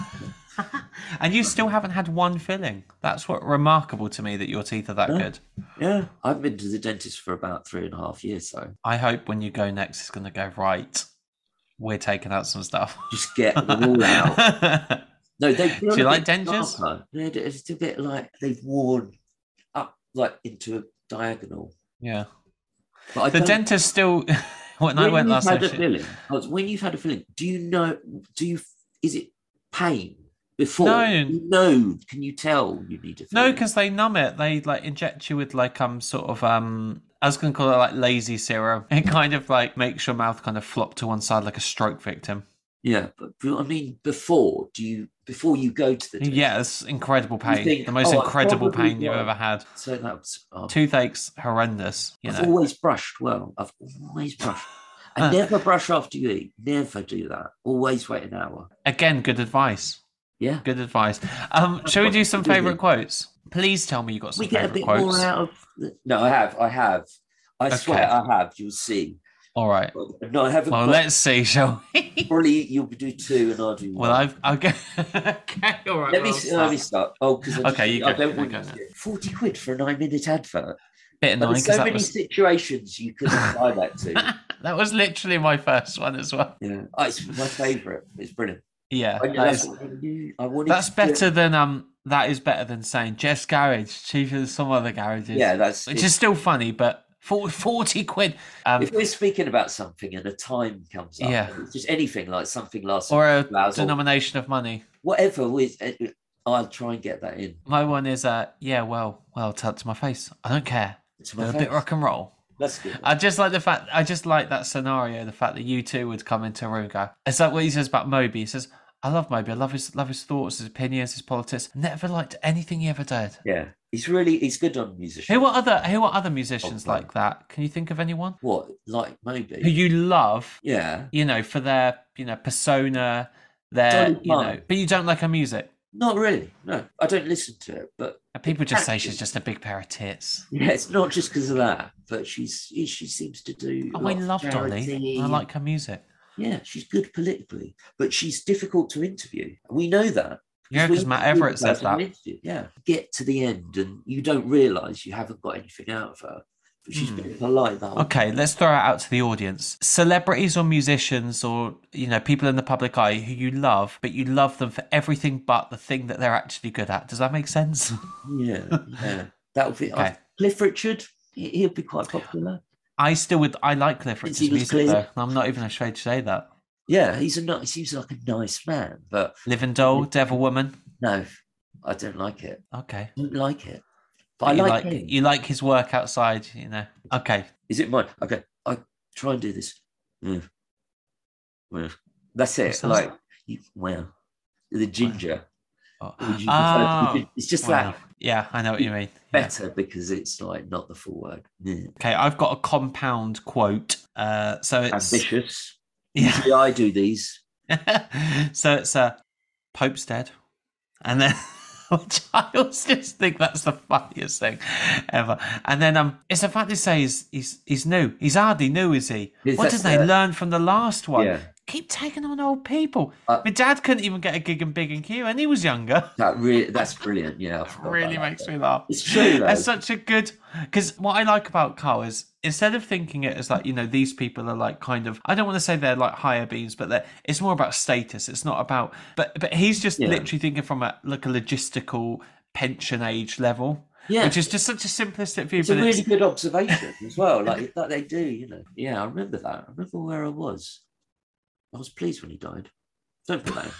And you still haven't had one filling. That's what remarkable to me that your teeth are that No. good. Yeah, I've been to the dentist for about three and a half years, so I hope when you go next, it's going to go right. We're taking out some stuff. just get them all out. No, they feel Do you a like bit dentures? darker. Yeah, it's a bit like they've worn up, like into a diagonal. Yeah. But I The don't- dentist still. When I when went you've last had a time, she- filling, oh, when you've had a filling, do you know? Do you? Is it pain before? No. You know, can you tell you need a no, filling? because they numb it. They like inject you with like um sort of um. I was going to call it like lazy serum. It kind of like makes your mouth kind of flop to one side like a stroke victim. Yeah, but, but I mean, before do you? Before you go to the dentist, Yeah, it's incredible pain. think, The most "Oh, I incredible probably pain you've will." ever had. so that's. Oh, Toothache's horrendous. You I've know. always brushed well. I've always brushed. I never brush after you eat. Never do that. Always wait an hour. Again, good advice. Yeah. Good advice. Um, shall we do some Really? favourite quotes? Please tell me you got some We get a favourite bit quotes. more out of. The... No, I have. I have. I Okay. swear I have. You'll see. All right. No, I haven't. Well, got... let's see, shall we? Probably you'll do two and I'll do one. Well, I've. I'll go. Okay, all right. Let me, well, see, let me start. Oh, because Okay, you I go, don't you want go to now. get forty quid for a nine minute advert. Bit But annoying there's because so that many was situations you could apply that to. that was literally my first one as well. Yeah, oh, it's my favourite. It's brilliant. Yeah, I, that that's is, what I knew. I wanted that's to do it. better than um. That is better than saying Jeff's garage cheaper than some other garages. Yeah, that's which is still funny, but for forty quid. Um, if we're speaking about something and a time comes up, Yeah. it's just anything like something lasts or a two hours or denomination of money. whatever. With I'll try and get that in. My one is uh yeah, well, well, tell it to my face. I don't care. To my They're a face. bit rock and roll. That's good. I just like the fact. I just like that scenario. The fact that you two would come into a room and go. It's like what he says about Moby. He says, "I love Moby. I love his love his thoughts, his opinions, his politics. Never liked anything he ever did." Yeah, he's really he's good on musicians. Who are other Who are other musicians Oh, like that? Can you think of anyone What like who maybe? you love? Yeah, You know, for their you know persona, their Dolly you know, Parton. but you don't like her music. not really. No, I don't listen to it, but And people just say Catchy. she's just a big pair of tits. yeah, it's not just because of that. But she's she seems to do. a Oh, I lot of love Dolly. charity. I like her music. Yeah, she's good politically, but she's difficult to interview. We know that. Yeah, we because Matt interviewed Everett the said person that. we interviewed. Yeah, get to the end and you don't realise you haven't got anything out of her. But she's Hmm. been polite the whole Okay, let's throw it out to the audience. Celebrities or musicians or, you know, people in the public eye who you love, but you love them for everything but the thing that they're actually good at. Does that make sense? Yeah, yeah. That would be Okay. uh, Cliff Richard. he- He'll be quite popular. I still would, I like Cliff Since Richard's he was music clean. though. I'm not even ashamed to say that. Yeah, he's a nice. He seems like a nice man, but Living Doll, Devil Woman. no, I don't like it. Okay. I don't like it. But I you like, like him. you like his work outside, you know. Okay. Is it mine? Okay, I try and do this. Mm. Well, that's it. What's that? Like, you, well, the ginger. Oh. Would you Ah, prefer- it's just wow. that Yeah, I know what you mean. Yeah. better because it's like not the full word. Yeah. Okay, I've got a compound quote. Uh, so it's Ambitious. yeah. Usually I do these. So it's uh, Pope's dead, and then which I always just think that's the funniest thing ever. And then um, it's the fact they say he's he's he's new. He's hardly new, is he? Yes, What that's did they the- learn from the last one? Yeah. Keep taking on old people. Uh, My dad couldn't even get a gig in Big and Q, and he was younger. That really, that's brilliant. Yeah, I forgot Really about makes that. me laugh. It's true though. That's such a good because what I like about Carl is instead of thinking it as like you know these people are like kind of I don't want to say they're like higher beings, but they're, it's more about status. It's not about but but he's just Yeah. literally thinking from a like a logistical pension age level, Yeah. which is just such a simplistic view. It's a but really it's, good observation as well. Like that they do, you know. Yeah, I remember that. I remember where I was. I was pleased when he died. Don't put that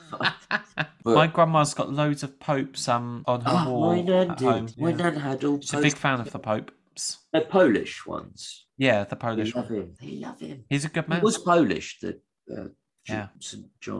in. But- my grandma's got loads of popes um on her Oh, wall my nan at did. home. My Yeah. nan had all She's a big fan of the popes. They're Polish ones. Yeah, the They Polish love one. him. They love him. He's a good He man. was Polish, the uh, J- Yeah. Saint John.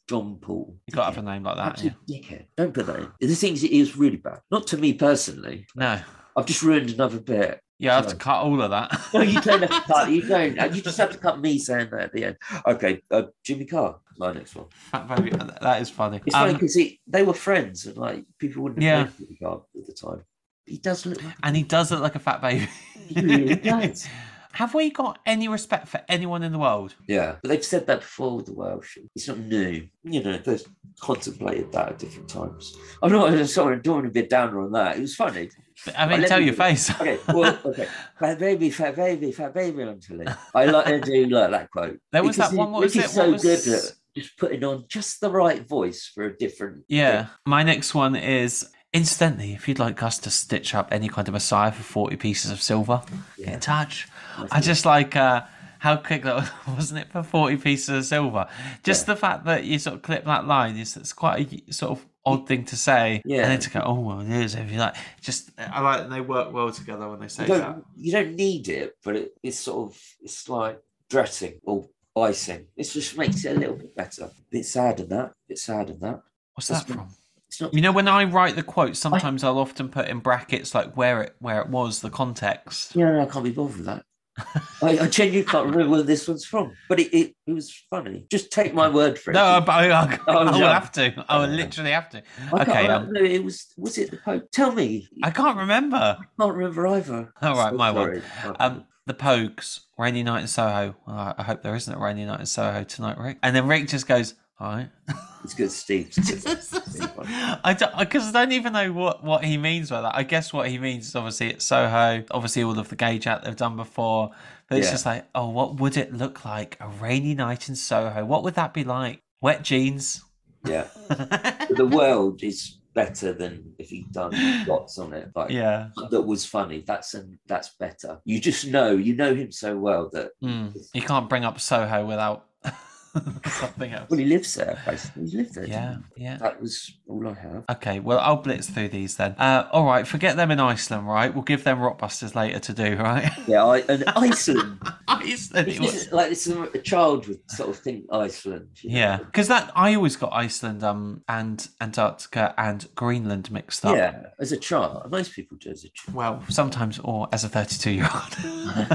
John Paul. You got to have a name like that. Absolute yeah. dickhead. Don't put that in. The thing is, it is really bad. Not to me personally. No. I've just ruined another bit. Yeah, I have so. to cut all of that. No, you don't have to cut. You don't. You just have to cut me saying that at the end. Okay, uh, Jimmy Carr, my next one. Fat Baby, that is funny. It's um, funny because they were friends and like people wouldn't have yeah. known Jimmy Carr at the time. He does look like and he does look like a fat baby. He really does. Have we got any respect for anyone in the world? Yeah, but they've said that before with the Welsh. It's not new. You know, they've contemplated that at different times. I'm not sorry, I don't want to be a downer on that. It was funny. I mean, tell your face. Okay, well, okay. Fat baby, fat baby, fat baby on telly. I like I do like that quote. There was that one. What was it? So was... good at just putting on just the right voice for a different. Yeah, thing. My next one is. Incidentally, if you'd like us to stitch up any kind of Messiah for forty pieces of silver, yeah. get in touch. That's I just like uh, how quick that was, wasn't it, for forty pieces of silver? Just yeah. the fact that you sort of clip that line is it's quite a sort of odd thing to say. Yeah. And then to go, oh, well, it is. If you like, just I like that they work well together when they say you that. You don't need it, but it, it's sort of, it's like dressing or icing. It just makes it a little bit better. A bit sad in that. A bit sad in that. What's That's that from? Not... You know, when I write the quote, sometimes I... I'll often put in brackets like where it where it was, the context. Yeah, no, I can't be bothered with that. I, I genuinely can't remember where this one's from, but it, it, it was funny. Just take my word for it. No, I, I, I, oh, I will have to. I will literally have to. I okay. Um, no, it was. Was it the Pogue? Tell me. I can't remember. I can't remember either. All right, so my sorry. one. Um, the Pogues, rainy night in Soho. Oh, I hope there isn't a rainy night in Soho tonight, Rick. And then Rick just goes, all right. It's good, Steve. I don't because I don't even know what, what he means by that. I guess what he means is obviously it's Soho, obviously all of the gay chat they've done before. But it's yeah. just like, oh, what would it look like? A rainy night in Soho. What would that be like? Wet jeans. Yeah. The world is better than if he'd done dots on it. Like yeah. That was funny. That's an, that's better. You just know, you know him so well that mm. you can't bring up Soho without something else. Well, he lives there, basically. He lived there. Yeah, yeah. That was all I have. Okay, well, I'll blitz through these then. Uh, all right, forget them in Iceland, right? We'll give them Rockbusters later to do, right? Yeah, I, and Iceland. Iceland. It's just, like it's a, a child would sort of think Iceland. You know? Yeah, because that I always got Iceland um and Antarctica and Greenland mixed up. Yeah, as a child, most people do as a child. Well, sometimes, or as a thirty-two-year-old.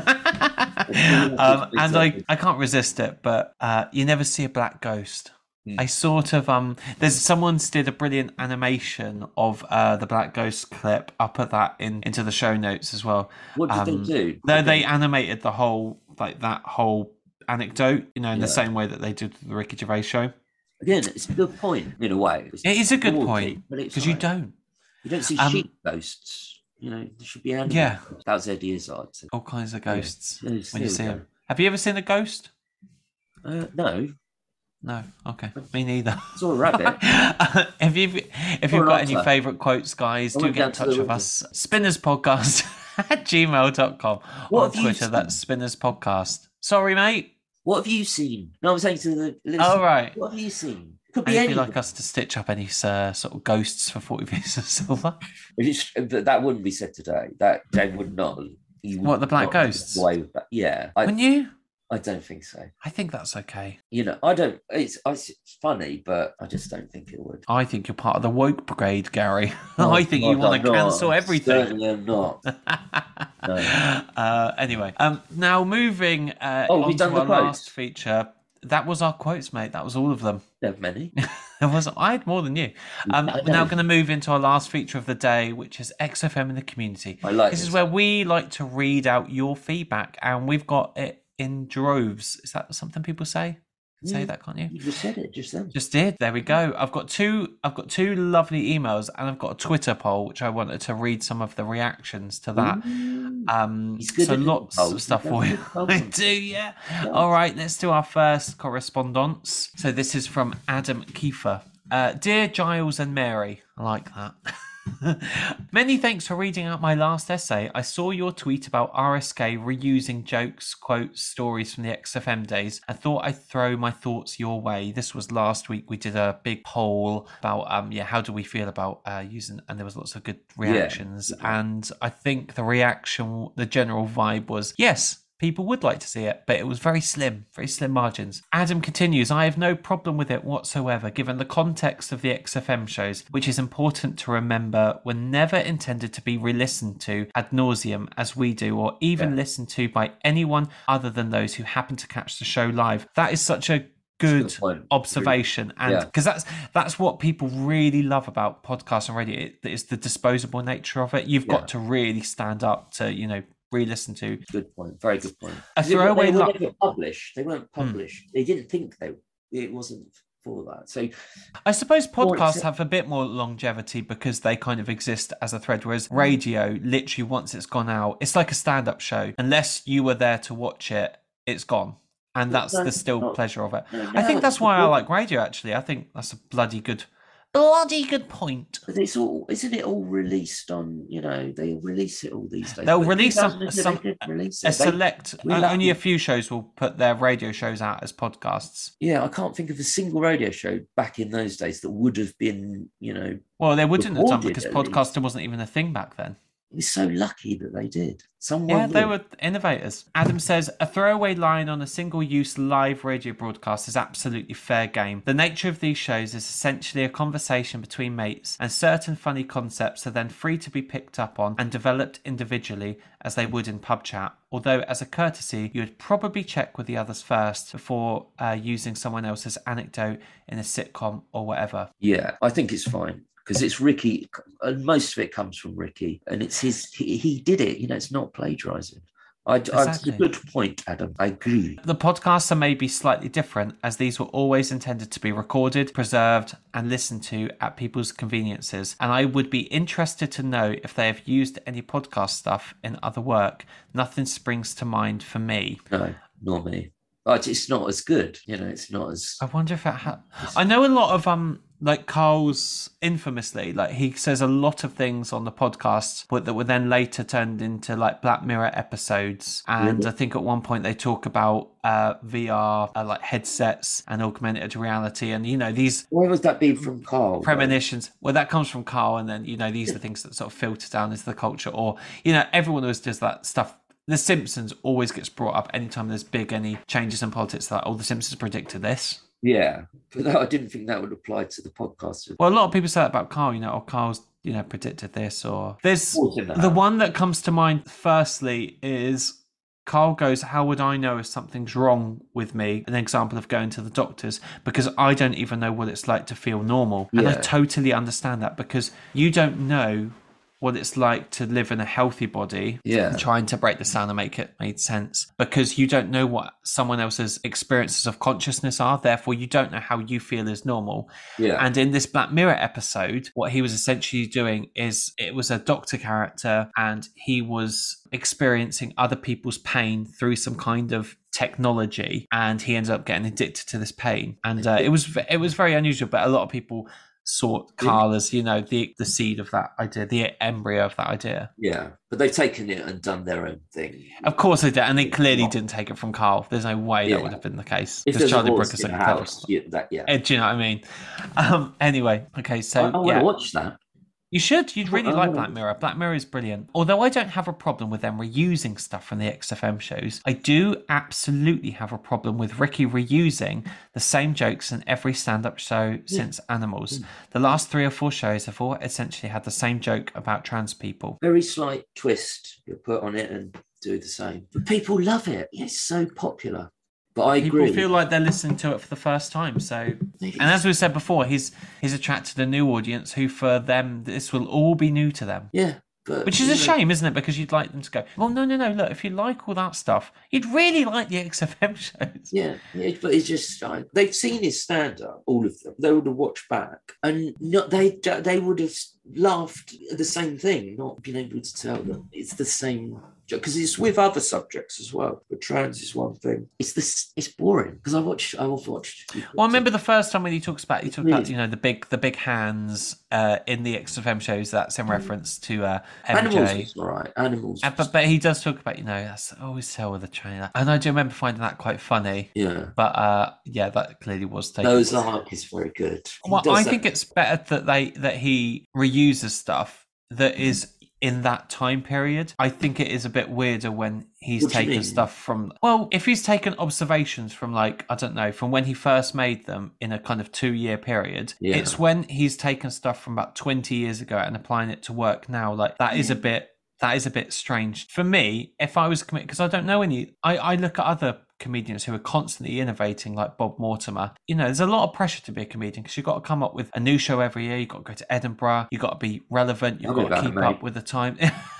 um, and I, I can't resist it, but uh, you never see a black ghost. Mm. I sort of um. There's someone's did a brilliant animation of uh the Black Ghost clip. I'll put that in into the show notes as well. What did um, they do? They they animated the whole like that whole anecdote, you know, in yeah. the same way that they did the Ricky Gervais show. Again, it's a good point in a way. It's it is a good point because like, you don't you don't see um, sheep ghosts. You know, there should be animals. Yeah, that was Eddie Izzard. All kinds of ghosts yeah. when you see them. Have you ever seen a ghost? Uh, no. No, okay, me neither. It's all a rabbit. if you've if you've got any favourite quotes, guys, do get in touch with us. Spinners Podcast at gmail dot com. On Twitter, that's Spinners Podcast. Sorry, mate. What have you seen? No, I'm saying to the listeners. Oh, right. What have you seen? Could be anything. Like us to stitch up any uh, sort of ghosts for forty pieces of silver. That wouldn't be said today. That Jane would not. Would what, the Black Ghosts? Away with that. Yeah. I, Wouldn't you? I don't think so. I think that's okay. You know, I don't. It's it's funny, but I just don't think it would. I think you're part of the woke brigade, Gary. No, I think you want to cancel everything. Certainly, I'm not. No. Uh, anyway, um, now moving uh, oh, on to our last feature. That was our quotes, mate. That was all of them. There have many. There was. I had more than you. Um, we're now going to move into our last feature of the day, which is X F M in the community. I like this. This is where we like to read out your feedback, and we've got it in droves. Is that something people say? Say yeah, that, can't you? You just said it just then. Just did. There we go. I've got two. I've got two lovely emails, and I've got a Twitter poll, which I wanted to read some of the reactions to that. Ooh, um, so lots of stuff for you. I do, yeah. yeah. All right, let's do our first correspondence. So this is from Adam Kiefer. Uh, Dear Giles and Mary, I like that. Many thanks for reading out my last essay. I saw your tweet about R S K reusing jokes, quotes, stories from the X F M days. I thought I'd throw my thoughts your way. This was last week. We did a big poll about um yeah how do we feel about uh, using, and there was lots of good reactions. Yeah. And I think the reaction, the general vibe was yes. people would like to see it, but it was very slim, very slim margins. Adam continues, I have no problem with it whatsoever, given the context of the X F M shows, which is important to remember were never intended to be re-listened to ad nauseum as we do, or even yeah. listened to by anyone other than those who happen to catch the show live. That is such a good observation, and because yeah. that's that's what people really love about podcasts and radio. It is the disposable nature of it. You've yeah. got to really stand up to, you know, re-listen to. Good point. Very good point. A throwaway. They were never published. They weren't published. Hmm. They didn't think they. It wasn't for that. So, I suppose podcasts have a bit more longevity because they kind of exist as a thread, whereas radio, literally, once it's gone out, it's like a stand-up show. Unless you were there to watch it, it's gone. And that's no, the still not, pleasure of it. No, no, I think that's why I like radio, actually. I think that's a bloody good, bloody good point. But it's all, isn't it all released on, you know, they release it all these days. They'll but release some, some release a select, they, only a few shows will put their radio shows out as podcasts. Yeah, I can't think of a single radio show back in those days that would have been, you know. Well, they wouldn't have done because podcasting wasn't even a thing back then. We're so lucky that they did. Someone yeah, they would. were innovators. Adam says, a throwaway line on a single-use live radio broadcast is absolutely fair game. The nature of these shows is essentially a conversation between mates, and certain funny concepts are then free to be picked up on and developed individually as they would in pub chat. Although, as a courtesy, you would probably check with the others first before uh, using someone else's anecdote in a sitcom or whatever. Yeah, I think it's fine. Because it's Ricky, and most of it comes from Ricky, and it's his. He, he did it. You know, it's not plagiarising. I, exactly. I, a good point, Adam. I agree. The podcasts are maybe slightly different, as these were always intended to be recorded, preserved, and listened to at people's conveniences. And I would be interested to know if they have used any podcast stuff in other work. Nothing springs to mind for me. No, nor me. But it's not as good. You know, it's not as. I wonder if it. Ha- I know a lot of um. Like Carl's infamously, like he says a lot of things on the podcast but that were then later turned into like Black Mirror episodes. And really? I think at one point they talk about uh, V R, uh, like headsets and augmented reality. And, you know, these... Where would that be from Carl? Premonitions. Though? Well, that comes from Carl. And then, you know, these are things that sort of filter down into the culture. Or, you know, everyone always does that stuff. The Simpsons always gets brought up anytime there's big any changes in politics. Like, oh, The Simpsons predicted this. Yeah, but that, I didn't think that would apply to the podcast. Well, a lot of people say that about Carl, you know, or Carl's, you know, predicted this, or there's the one that comes to mind firstly is Carl goes, how would I know if something's wrong with me? An example of going to the doctors, because I don't even know what it's like to feel normal. And yeah. I totally understand that, because you don't know what it's like to live in a healthy body. Yeah. I'm trying to break this down and make it make sense, because you don't know what someone else's experiences of consciousness are. Therefore, you don't know how you feel is normal. Yeah. And in this Black Mirror episode, what he was essentially doing is it was a doctor character, and he was experiencing other people's pain through some kind of technology, and he ended up getting addicted to this pain. And uh, it was it was very unusual, but a lot of people saw Carl as, you know, the the seed of that idea, the embryo of that idea. Yeah, but they've taken it and done their own thing. Of course they did, and they clearly didn't take it from Carl. There's no way yeah. that would have been the case. Because Charlie Brooker said house, yeah, that, yeah. Do you know what I mean? Um, anyway, okay, so I, I want yeah. to watch that. You should. You'd really like Black Mirror. Black Mirror is brilliant. Although I don't have a problem with them reusing stuff from the X F M shows, I do absolutely have a problem with Ricky reusing the same jokes in every stand-up show yeah. since Animals. Yeah. The last three or four shows have all essentially had the same joke about trans people. Very slight twist you put on it and do the same. But people love it. It's so popular. But I People agree. feel like they're listening to it for the first time. So, and as we said before, he's he's attracted a new audience who, for them, this will all be new to them. Yeah. But, Which is a shame, isn't it? Because you'd like them to go, well, no, no, no, look, if you like all that stuff, you'd really like the X F M shows. Yeah, yeah, but it's just, like, they've seen his stand-up, all of them. They would have watched back, and not, they they would have laughed at the same thing, not being able to tell them it's the same joke, because it's with other subjects as well. But trans is one thing. It's this. It's boring, because I watched. I've watched. Well, I remember the first time when he talks about he talks about you know the big the big hands uh, in the X F M shows. That's in reference to uh, M J. Animals was all right. Animals, uh, but but he does talk about you know that's always tell with a trainer, and I do remember finding that quite funny. Yeah. But uh, yeah, that clearly was taken. Noah's Ark is very good. Well, I that. think it's better that they that he reuses stuff that is in that time period. I think it is a bit weirder when he's taken stuff from, well, if he's taken observations from like, I don't know, from when he first made them in a kind of two year period. Yeah. It's when he's taken stuff from about twenty years ago and applying it to work now. Like that is a bit, that is a bit strange. For me, if I was committed, because I don't know any, I, I look at other comedians who are constantly innovating, like Bob Mortimer. You know, there's a lot of pressure to be a comedian because you've got to come up with a new show every year. You've got to go to Edinburgh. You've got to be relevant. You've got to keep up with the time.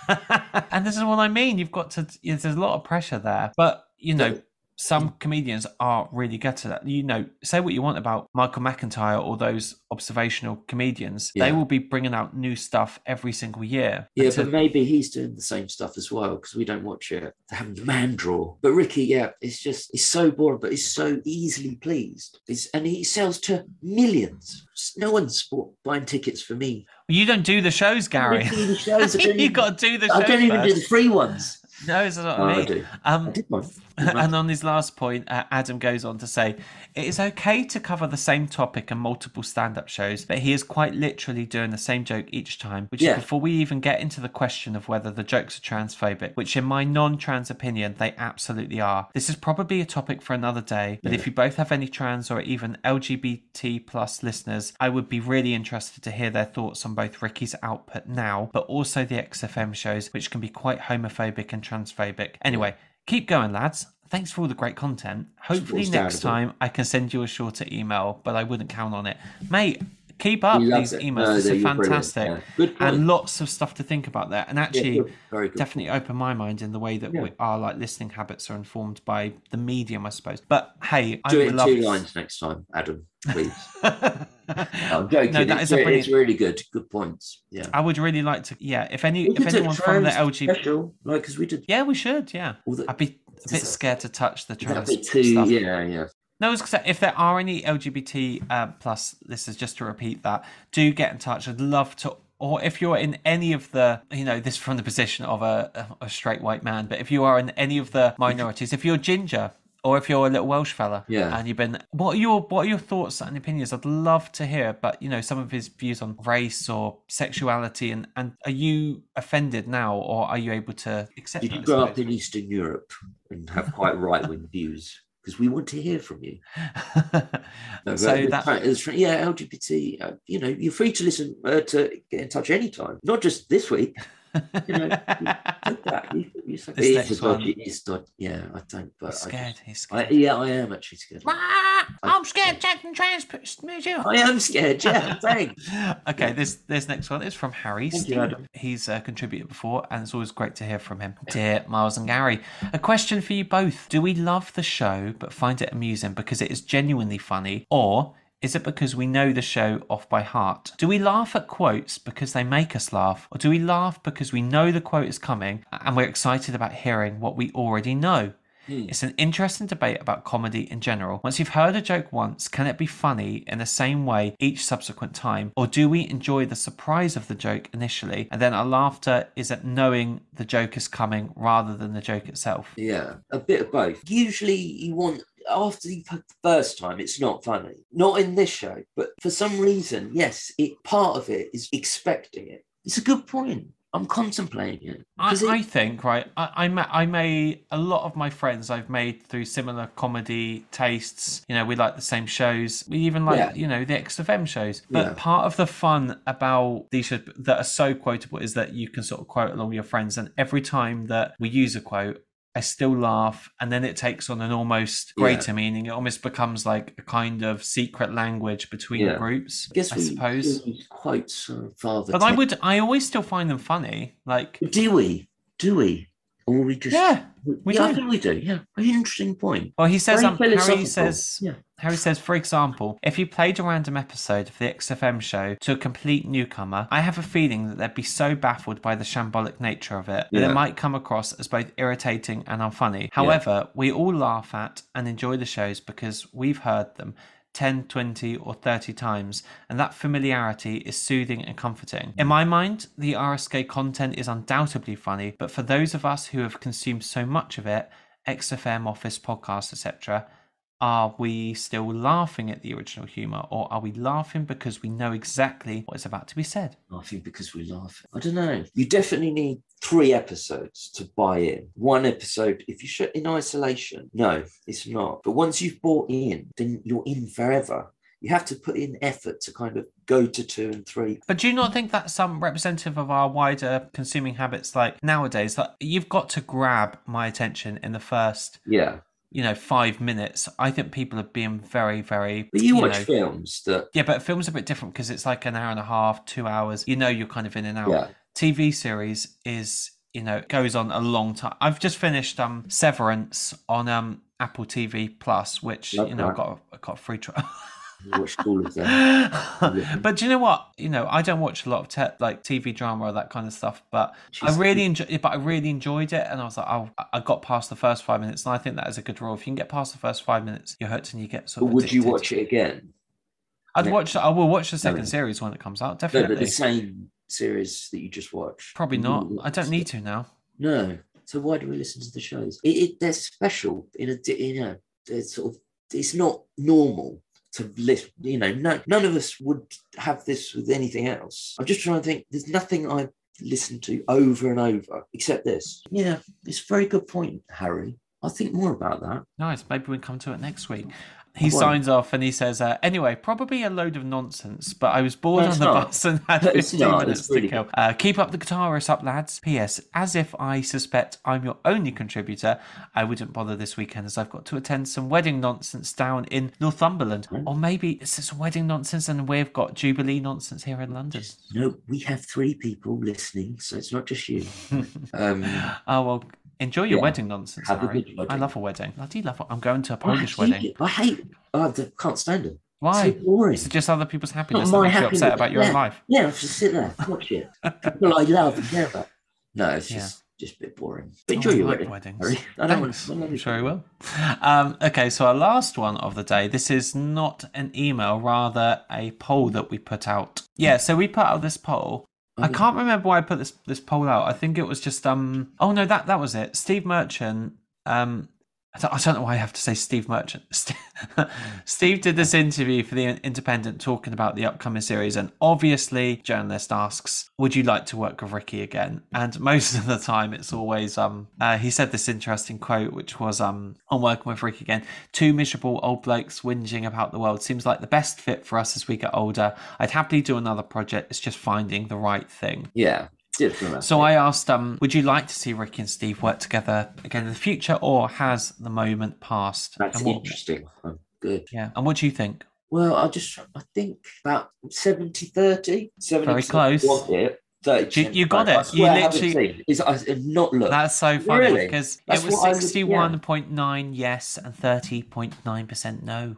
And this is what I mean. You've got to, you know, there's a lot of pressure there. But, you know, some comedians are really good at that. You know, say what you want about Michael McIntyre or those observational comedians. Yeah. They will be bringing out new stuff every single year. Yeah, to... but maybe he's doing the same stuff as well because we don't watch it. They're having Mandraw. But Ricky, yeah, it's just, it's so boring, but he's so easily pleased. It's, and he sells to millions. No one's buying tickets for me. Well, you don't do the shows, Gary. The shows. You've got to do the shows. I don't even first. do the free ones. No, it's not oh, me. I do. Um, I did one. And on his last point, uh, Adam goes on to say, it is okay to cover the same topic in multiple stand-up shows, but he is quite literally doing the same joke each time, which yeah. is before we even get into the question of whether the jokes are transphobic, which in my non-trans opinion, they absolutely are. This is probably a topic for another day, but yeah. if you both have any trans or even L G B T plus listeners, I would be really interested to hear their thoughts on both Ricky's output now, but also the X F M shows, which can be quite homophobic and transphobic. Anyway, yeah. keep going, lads. Thanks for all the great content. Hopefully next time I can send you a shorter email, but I wouldn't count on it. Mate, keep up these it. emails. No, they're fantastic. Yeah. Good point. And lots of stuff to think about there. And actually, yeah, good. Very good. Definitely open my mind in the way that yeah. we, our like listening habits are informed by the medium, I suppose. But hey, do I it in love... two lines next time, Adam, please. no, I'm joking. No, that it's, is a brilliant... it's really good. Good points. Yeah, I would really like to. Yeah, if any, we if anyone from the L G B T, special, like because we did. Yeah, we should. Yeah, the... I'd be a bit scared to touch the trans too, stuff. Yeah, yeah. No, I was gonna say, if there are any L G B T uh, plus listeners, just to repeat that, do get in touch. I'd love to. Or if you're in any of the, you know, this from the position of a, a straight white man, but if you are in any of the minorities, if you're ginger or if you're a little Welsh fella, yeah, and you've been, what are your what are your thoughts and opinions? I'd love to hear, but you know, some of his views on race or sexuality, and and are you offended now, or are you able to accept? Did you grow up in Eastern Europe and have quite right wing views? Because we want to hear from you. no, so that yeah, L G B T. Uh, you know, you're free to listen uh, to get in touch anytime, not just this week. You know, you, that. You, you say, it's a dodgy, it's dodgy. Yeah, I don't. But he's scared. I just, he's scared. I, yeah, I am actually scared. I, I'm scared. Jack and Trans. I am scared. Yeah, thanks. Okay, this this next one is from Harry. Thank you, Adam. He's uh, contributed before, and it's always great to hear from him. Dear Miles and Gary, a question for you both: do we love the show but find it amusing because it is genuinely funny, or is it because we know the show off by heart? Do we laugh at quotes because they make us laugh? Or do we laugh because we know the quote is coming and we're excited about hearing what we already know? Hmm. It's an interesting debate about comedy in general. Once you've heard a joke once, can it be funny in the same way each subsequent time? Or do we enjoy the surprise of the joke initially and then our laughter is at knowing the joke is coming rather than the joke itself? Yeah, a bit of both. Usually you want... After you've had the first time, it's not funny. Not in this show, but for some reason, yes, it part of it is expecting it. It's a good point. I'm contemplating it. I, it... I think, right, I, I, ma- I made a lot of my friends I've made through similar comedy tastes. You know, we like the same shows. We even like, yeah. you know, the X F M shows. But yeah. part of the fun about these shows that are so quotable is that you can sort of quote along with your friends. And every time that we use a quote, I still laugh, and then it takes on an almost greater yeah. meaning. It almost becomes like a kind of secret language between yeah. groups, I, guess I we, suppose. We quite uh, father but I would, I always still find them funny. Like, do we? Do we? Or we just? Yeah, we yeah, do. I think we do. Yeah, an interesting point. Well, he says, um, Harry says, yeah. Harry says, for example, if you played a random episode of the X F M show to a complete newcomer, I have a feeling that they'd be so baffled by the shambolic nature of it that yeah. it might come across as both irritating and unfunny. However, yeah. we all laugh at and enjoy the shows because we've heard them ten, twenty or thirty times, and that familiarity is soothing and comforting. In my mind, the R S K content is undoubtedly funny, but for those of us who have consumed so much of it, X F M, Office, podcasts, et cetera, are we still laughing at the original humour, or are we laughing because we know exactly what is about to be said? Laughing because we laugh. I don't know. You definitely need three episodes to buy in. One episode, if you show in isolation, no, it's not. But once you've bought in, then you're in forever. You have to put in effort to kind of go to two and three. But do you not think that's some representative of our wider consuming habits? Like nowadays, like you've got to grab my attention in the first, yeah, you know, five minutes. I think people are being very, very. But you, you watch know, films that. Yeah, but films are a bit different because it's like an hour and a half, two hours. You know, you're kind of in and out. Yeah. T V series is, you know, goes on a long time. I've just finished um Severance on um Apple T V Plus, which Love you know, that. I got a, I got a free trial. Watched all of them. But do you know what? You know, I don't watch a lot of te- like T V drama or that kind of stuff. But She's I really enjoy. But I really enjoyed it, and I was like, oh, I got past the first five minutes, and I think that is a good rule. If you can get past the first five minutes, you're hooked, and you get sort But of. would addicted. you watch it again? I'd watch. I will watch the second No. series when it comes out. No, Definitely. but the same series that you just watched. Probably not. I don't need to now. No. So why do we listen to the shows? It, it, they're special in a, you know, they're sort of. It's not normal to listen. You know, no, none of us would have this with anything else. I'm just trying to think. There's nothing I listen to over and over except this. Yeah, it's a very good point, Harry. I'll think more about that. Nice. Maybe we can come to it next week. He Well, signs off and he says, uh, anyway, probably a load of nonsense, but I was bored No, on it's the not. bus and had No, it's fifteen not. minutes It's to really kill. Uh, keep up the guitarist up, lads. P S. As if I suspect I'm your only contributor, I wouldn't bother this weekend as I've got to attend some wedding nonsense down in Northumberland. Hmm. Or maybe it's just wedding nonsense and we've got Jubilee nonsense here in London. No, we have three people listening, so it's not just you. um, Oh, well, enjoy your Yeah. wedding nonsense, Have a Harry. good wedding. I love a wedding. Bloody love it. I'm going to a I Polish hate wedding. it. I hate. I can't stand it. Why? It's so boring. Is it just other people's Not happiness that my makes you happiness. upset about your yeah. own life? Yeah, just sit there, watch it. People I love and care about. No, it's just just a bit boring. But enjoy Oh, I your like wedding. weddings. Harry. I don't Thanks. want to. I'm sure he will. Um, okay, so our last one of the day. This is not an email, rather a poll that we put out. Yeah, so we put out this poll. I can't remember why I put this this poll out. I think it was just um. Oh no, that that was it. Steve Merchant. Um, I don't, I don't know why I have to say Steve Merchant. Steve did this interview for the Independent talking about the upcoming series, and obviously, journalist asks, "Would you like to work with Ricky again?" And most of the time, it's always um. Uh, he said this interesting quote, which was um, "On working with Ricky again, two miserable old blokes whinging about the world seems like the best fit for us as we get older. I'd happily do another project. It's just finding the right thing." Yeah. Different. So I asked, um, would you like to see Ricky and Steve work together again in the future, or has the moment passed? That's And what- interesting. Oh, good. Yeah. And what do you think? Well, I just I think about seventy thirty. Very close. Want it. thirty You- you got I it. swear You I haven't literally- seen. Is I have not looked. That's so funny Really? because That's it was what I would- sixty-one point nine yes and thirty point nine percent no.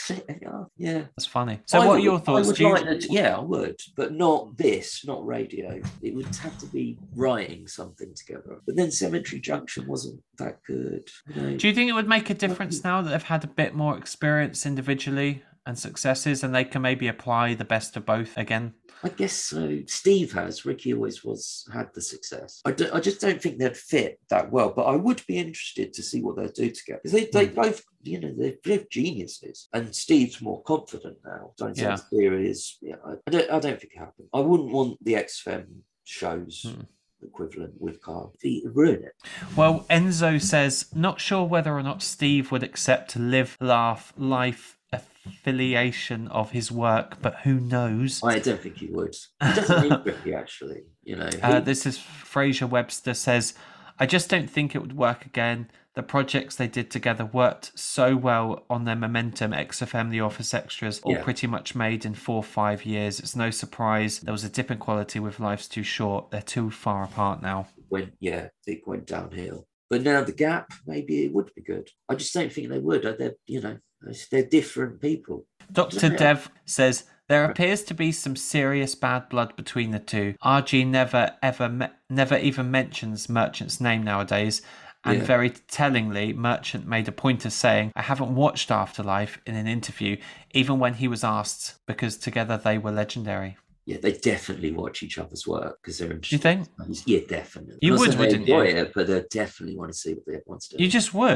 Yeah. That's funny. So I what would- are your thoughts? I would Do you- like to- yeah, I would, but not this, not radio. It would have to be writing something together. But then Cemetery Junction wasn't that good. You know? Do you think it would make a difference now that they've had a bit more experience individually and successes, and they can maybe apply the best of both again? I guess so. Steve has. Ricky always was had the success. I, do, I just don't think they'd fit that well. But I would be interested to see what they'll do together. Because they, they both, you know, they're both geniuses. And Steve's more confident now. Don't Yeah. think theory is. Yeah, I, I don't. I don't think it happened. I wouldn't want the X Fem shows. Hmm. Equivalent with Carl. He ruin it. Well, Enzo says, not sure whether or not Steve would accept to live, laugh, life affiliation of his work, but who knows? I don't think he would. He doesn't need Ricky, actually. You know. Uh, he- this is Fraser Webster says, I just don't think it would work again. The projects they did together worked so well on their momentum. X F M, The Office Extras, all Yeah. pretty much made in four or five years. It's no surprise there was a dip in quality with Life's Too Short. They're too far apart now. went, yeah, it went downhill. But now the Gap, maybe it would be good. I just don't think they would. They're, you know, they're different people. Doctor Dev says, there appears to be some serious bad blood between the two. R G never ever me- never even mentions Merchant's name nowadays. And Yeah. very tellingly, Merchant made a point of saying, I haven't watched Afterlife in an interview, even when he was asked, because together they were legendary. Yeah, they definitely watch each other's work because they're Do you interested. think? Yeah, definitely. You Not would, saying they wouldn't enjoy you? it, but they definitely want to see what the other one's doing. You just would.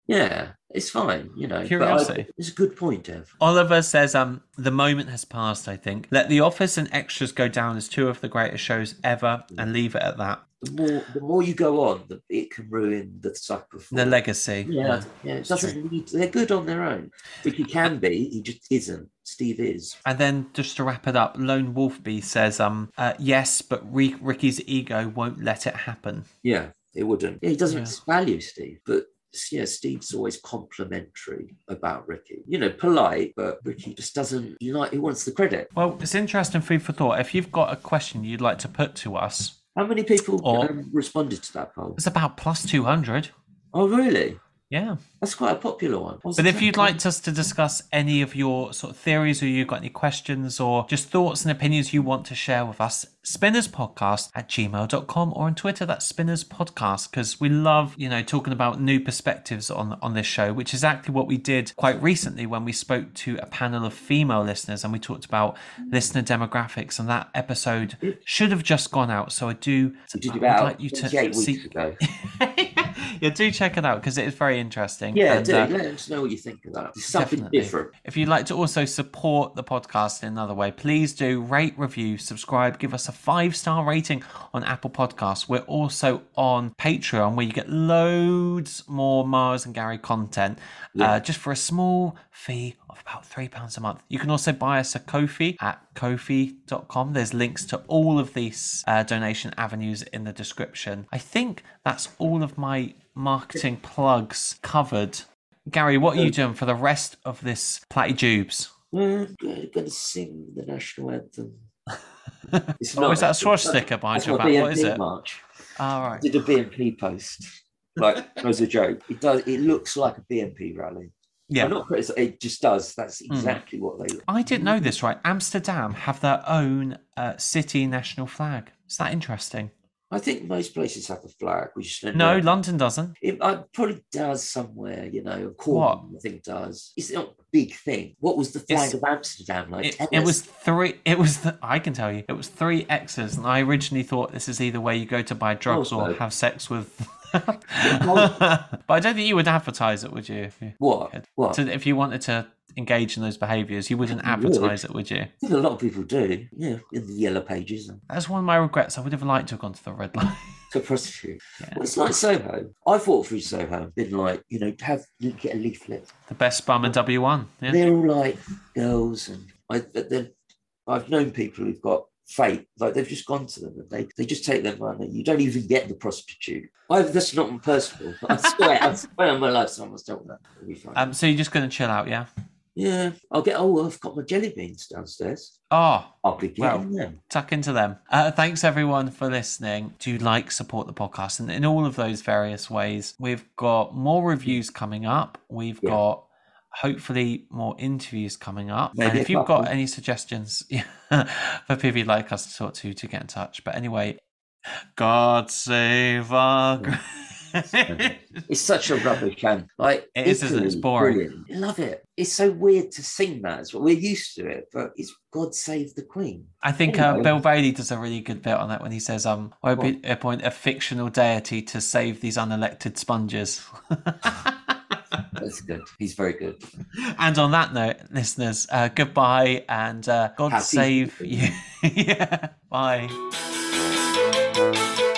Yeah, it's fine, you know. Curiosity. But I, it's a good point, Dev. Oliver says, um, the moment has passed, I think. Let The Office and Extras go down as two of the greatest shows ever and leave it at that. The more the more you go on, the, it can ruin the suck before. The legacy. Yeah, yeah. yeah it doesn't need, they're good on their own. Ricky can be, he just isn't. Steve is. And then just to wrap it up, Lone Wolfby says, um, uh, yes, but Rick, Ricky's ego won't let it happen. Yeah, it wouldn't. Yeah, he doesn't yeah. value Steve, but yeah, Steve's always complimentary about Ricky. You know, polite, but Ricky just doesn't like. He wants the credit. Well, it's interesting food for thought. If you've got a question you'd like to put to us, how many people or, um, responded to that poll? It's about plus two hundred. Oh, really? Yeah. That's quite a popular one. What's but if you'd like us to discuss any of your sort of theories, or you've got any questions or just thoughts and opinions you want to share with us, spinnerspodcast at gmail dot com, or on Twitter, that's spinnerspodcast, because we love, you know, talking about new perspectives on, on this show, which is exactly what we did quite recently when we spoke to a panel of female listeners and we talked about listener demographics, and that episode should have just gone out. So I do did I about would like you to see... weeks ago. Yeah, do check it out because it is very interesting. Yeah, and, do. Uh, Let us know what you think of that. It's something definitely. different. If you'd like to also support the podcast in another way, please do rate, review, subscribe, give us a five-star rating on Apple Podcasts. We're also on Patreon, where you get loads more Mars and Gary content, yeah. uh, just for a small fee of about three pounds a month. You can also buy us a Ko-fi at ko-fi dot com. There's links to all of these uh, donation avenues in the description. I think that's all of my marketing plugs covered. Gary, what are you doing for the rest of this Platty Jubes? We're going to sing the national anthem. It's not, oh, is that a swastika behind your back? What is it? March. All right. I did a B N P post, like as a joke. It does. It looks like a B N P rally. Yeah, I'm not it just does. That's exactly mm. what they. I didn't know this. Right, Amsterdam have their own uh, city national flag. Is that interesting? I think most places have a flag. We just don't no, know. London doesn't. It uh, probably does somewhere. You know, Cornwall, I think does. It's not a big thing. What was the flag it's, of Amsterdam like? It, it was three. It was. The, I can tell you, it was three X's, and I originally thought this is either where you go to buy drugs oh, or no. have sex with. But I don't think you would advertise it, would you? If you what? What? So if you wanted to engage in those behaviours, you wouldn't advertise would. it, would you? I think a lot of people do. Yeah, in the yellow pages. That's one of my regrets. I would have liked to have gone to the red line. To prostitute. Yeah. Well, it's like Soho. I've walked through Soho and been like, you know, have get a leaflet. The best bum in W one. Yeah. They're all like girls, and I. I've known people who've got fate, like they've just gone to them and they, they just take their money. You don't even get the prostitute. I, that's not personal. I swear, I swear on my life, someone's told that. It'll be fine. Um, so you're just going to chill out, yeah? Yeah, I'll get. Oh, I've got my jelly beans downstairs. Oh, I'll be getting well, them. Tuck into them. Uh, thanks everyone for listening. Do like, support the podcast, and in all of those various ways. We've got more reviews coming up. We've yeah. got hopefully more interviews coming up. Maybe and if you've got any suggestions for people you'd like us to talk to, to get in touch. But anyway, God save our. Yeah. It's such a rubbish can. Like it is, isn't it? It's boring. Brilliant. I love it. It's so weird to sing that as well. We're used to it, but it's God Save the Queen. I think anyway. uh, Bill Bailey does a really good bit on that when he says, "Um, I would appoint a fictional deity to save these unelected sponges." That's good. He's very good. And on that note, listeners, uh, goodbye and uh, God Happy save you. Yeah. Bye.